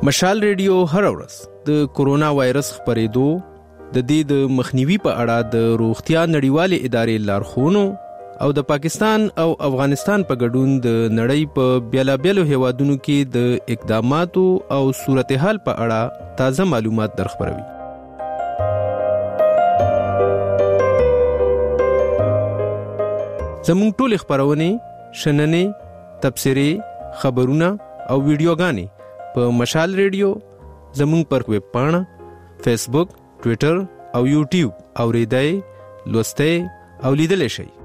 مشال ریډیو هر ورځ د کورونا وایرس خپرېدو د دې د مخنیوي په اړه د روغتیا نړیوالې ادارې لارښوونو او د پاکستان او افغانستان په ګډون د نړۍ په بیلابیلو هیوادونو کې د اقداماتو او صورتحال په اړه تازه معلومات درخبروي. زموږ ټول خبرونه شننې تبصرې خبرونه او ویډیوګانې په مشال ریډیو زموږ پر ویب پاڼه فیسبوک ټوئیټر او یوټیوب اوریدای لوستئ او لیدل شئ.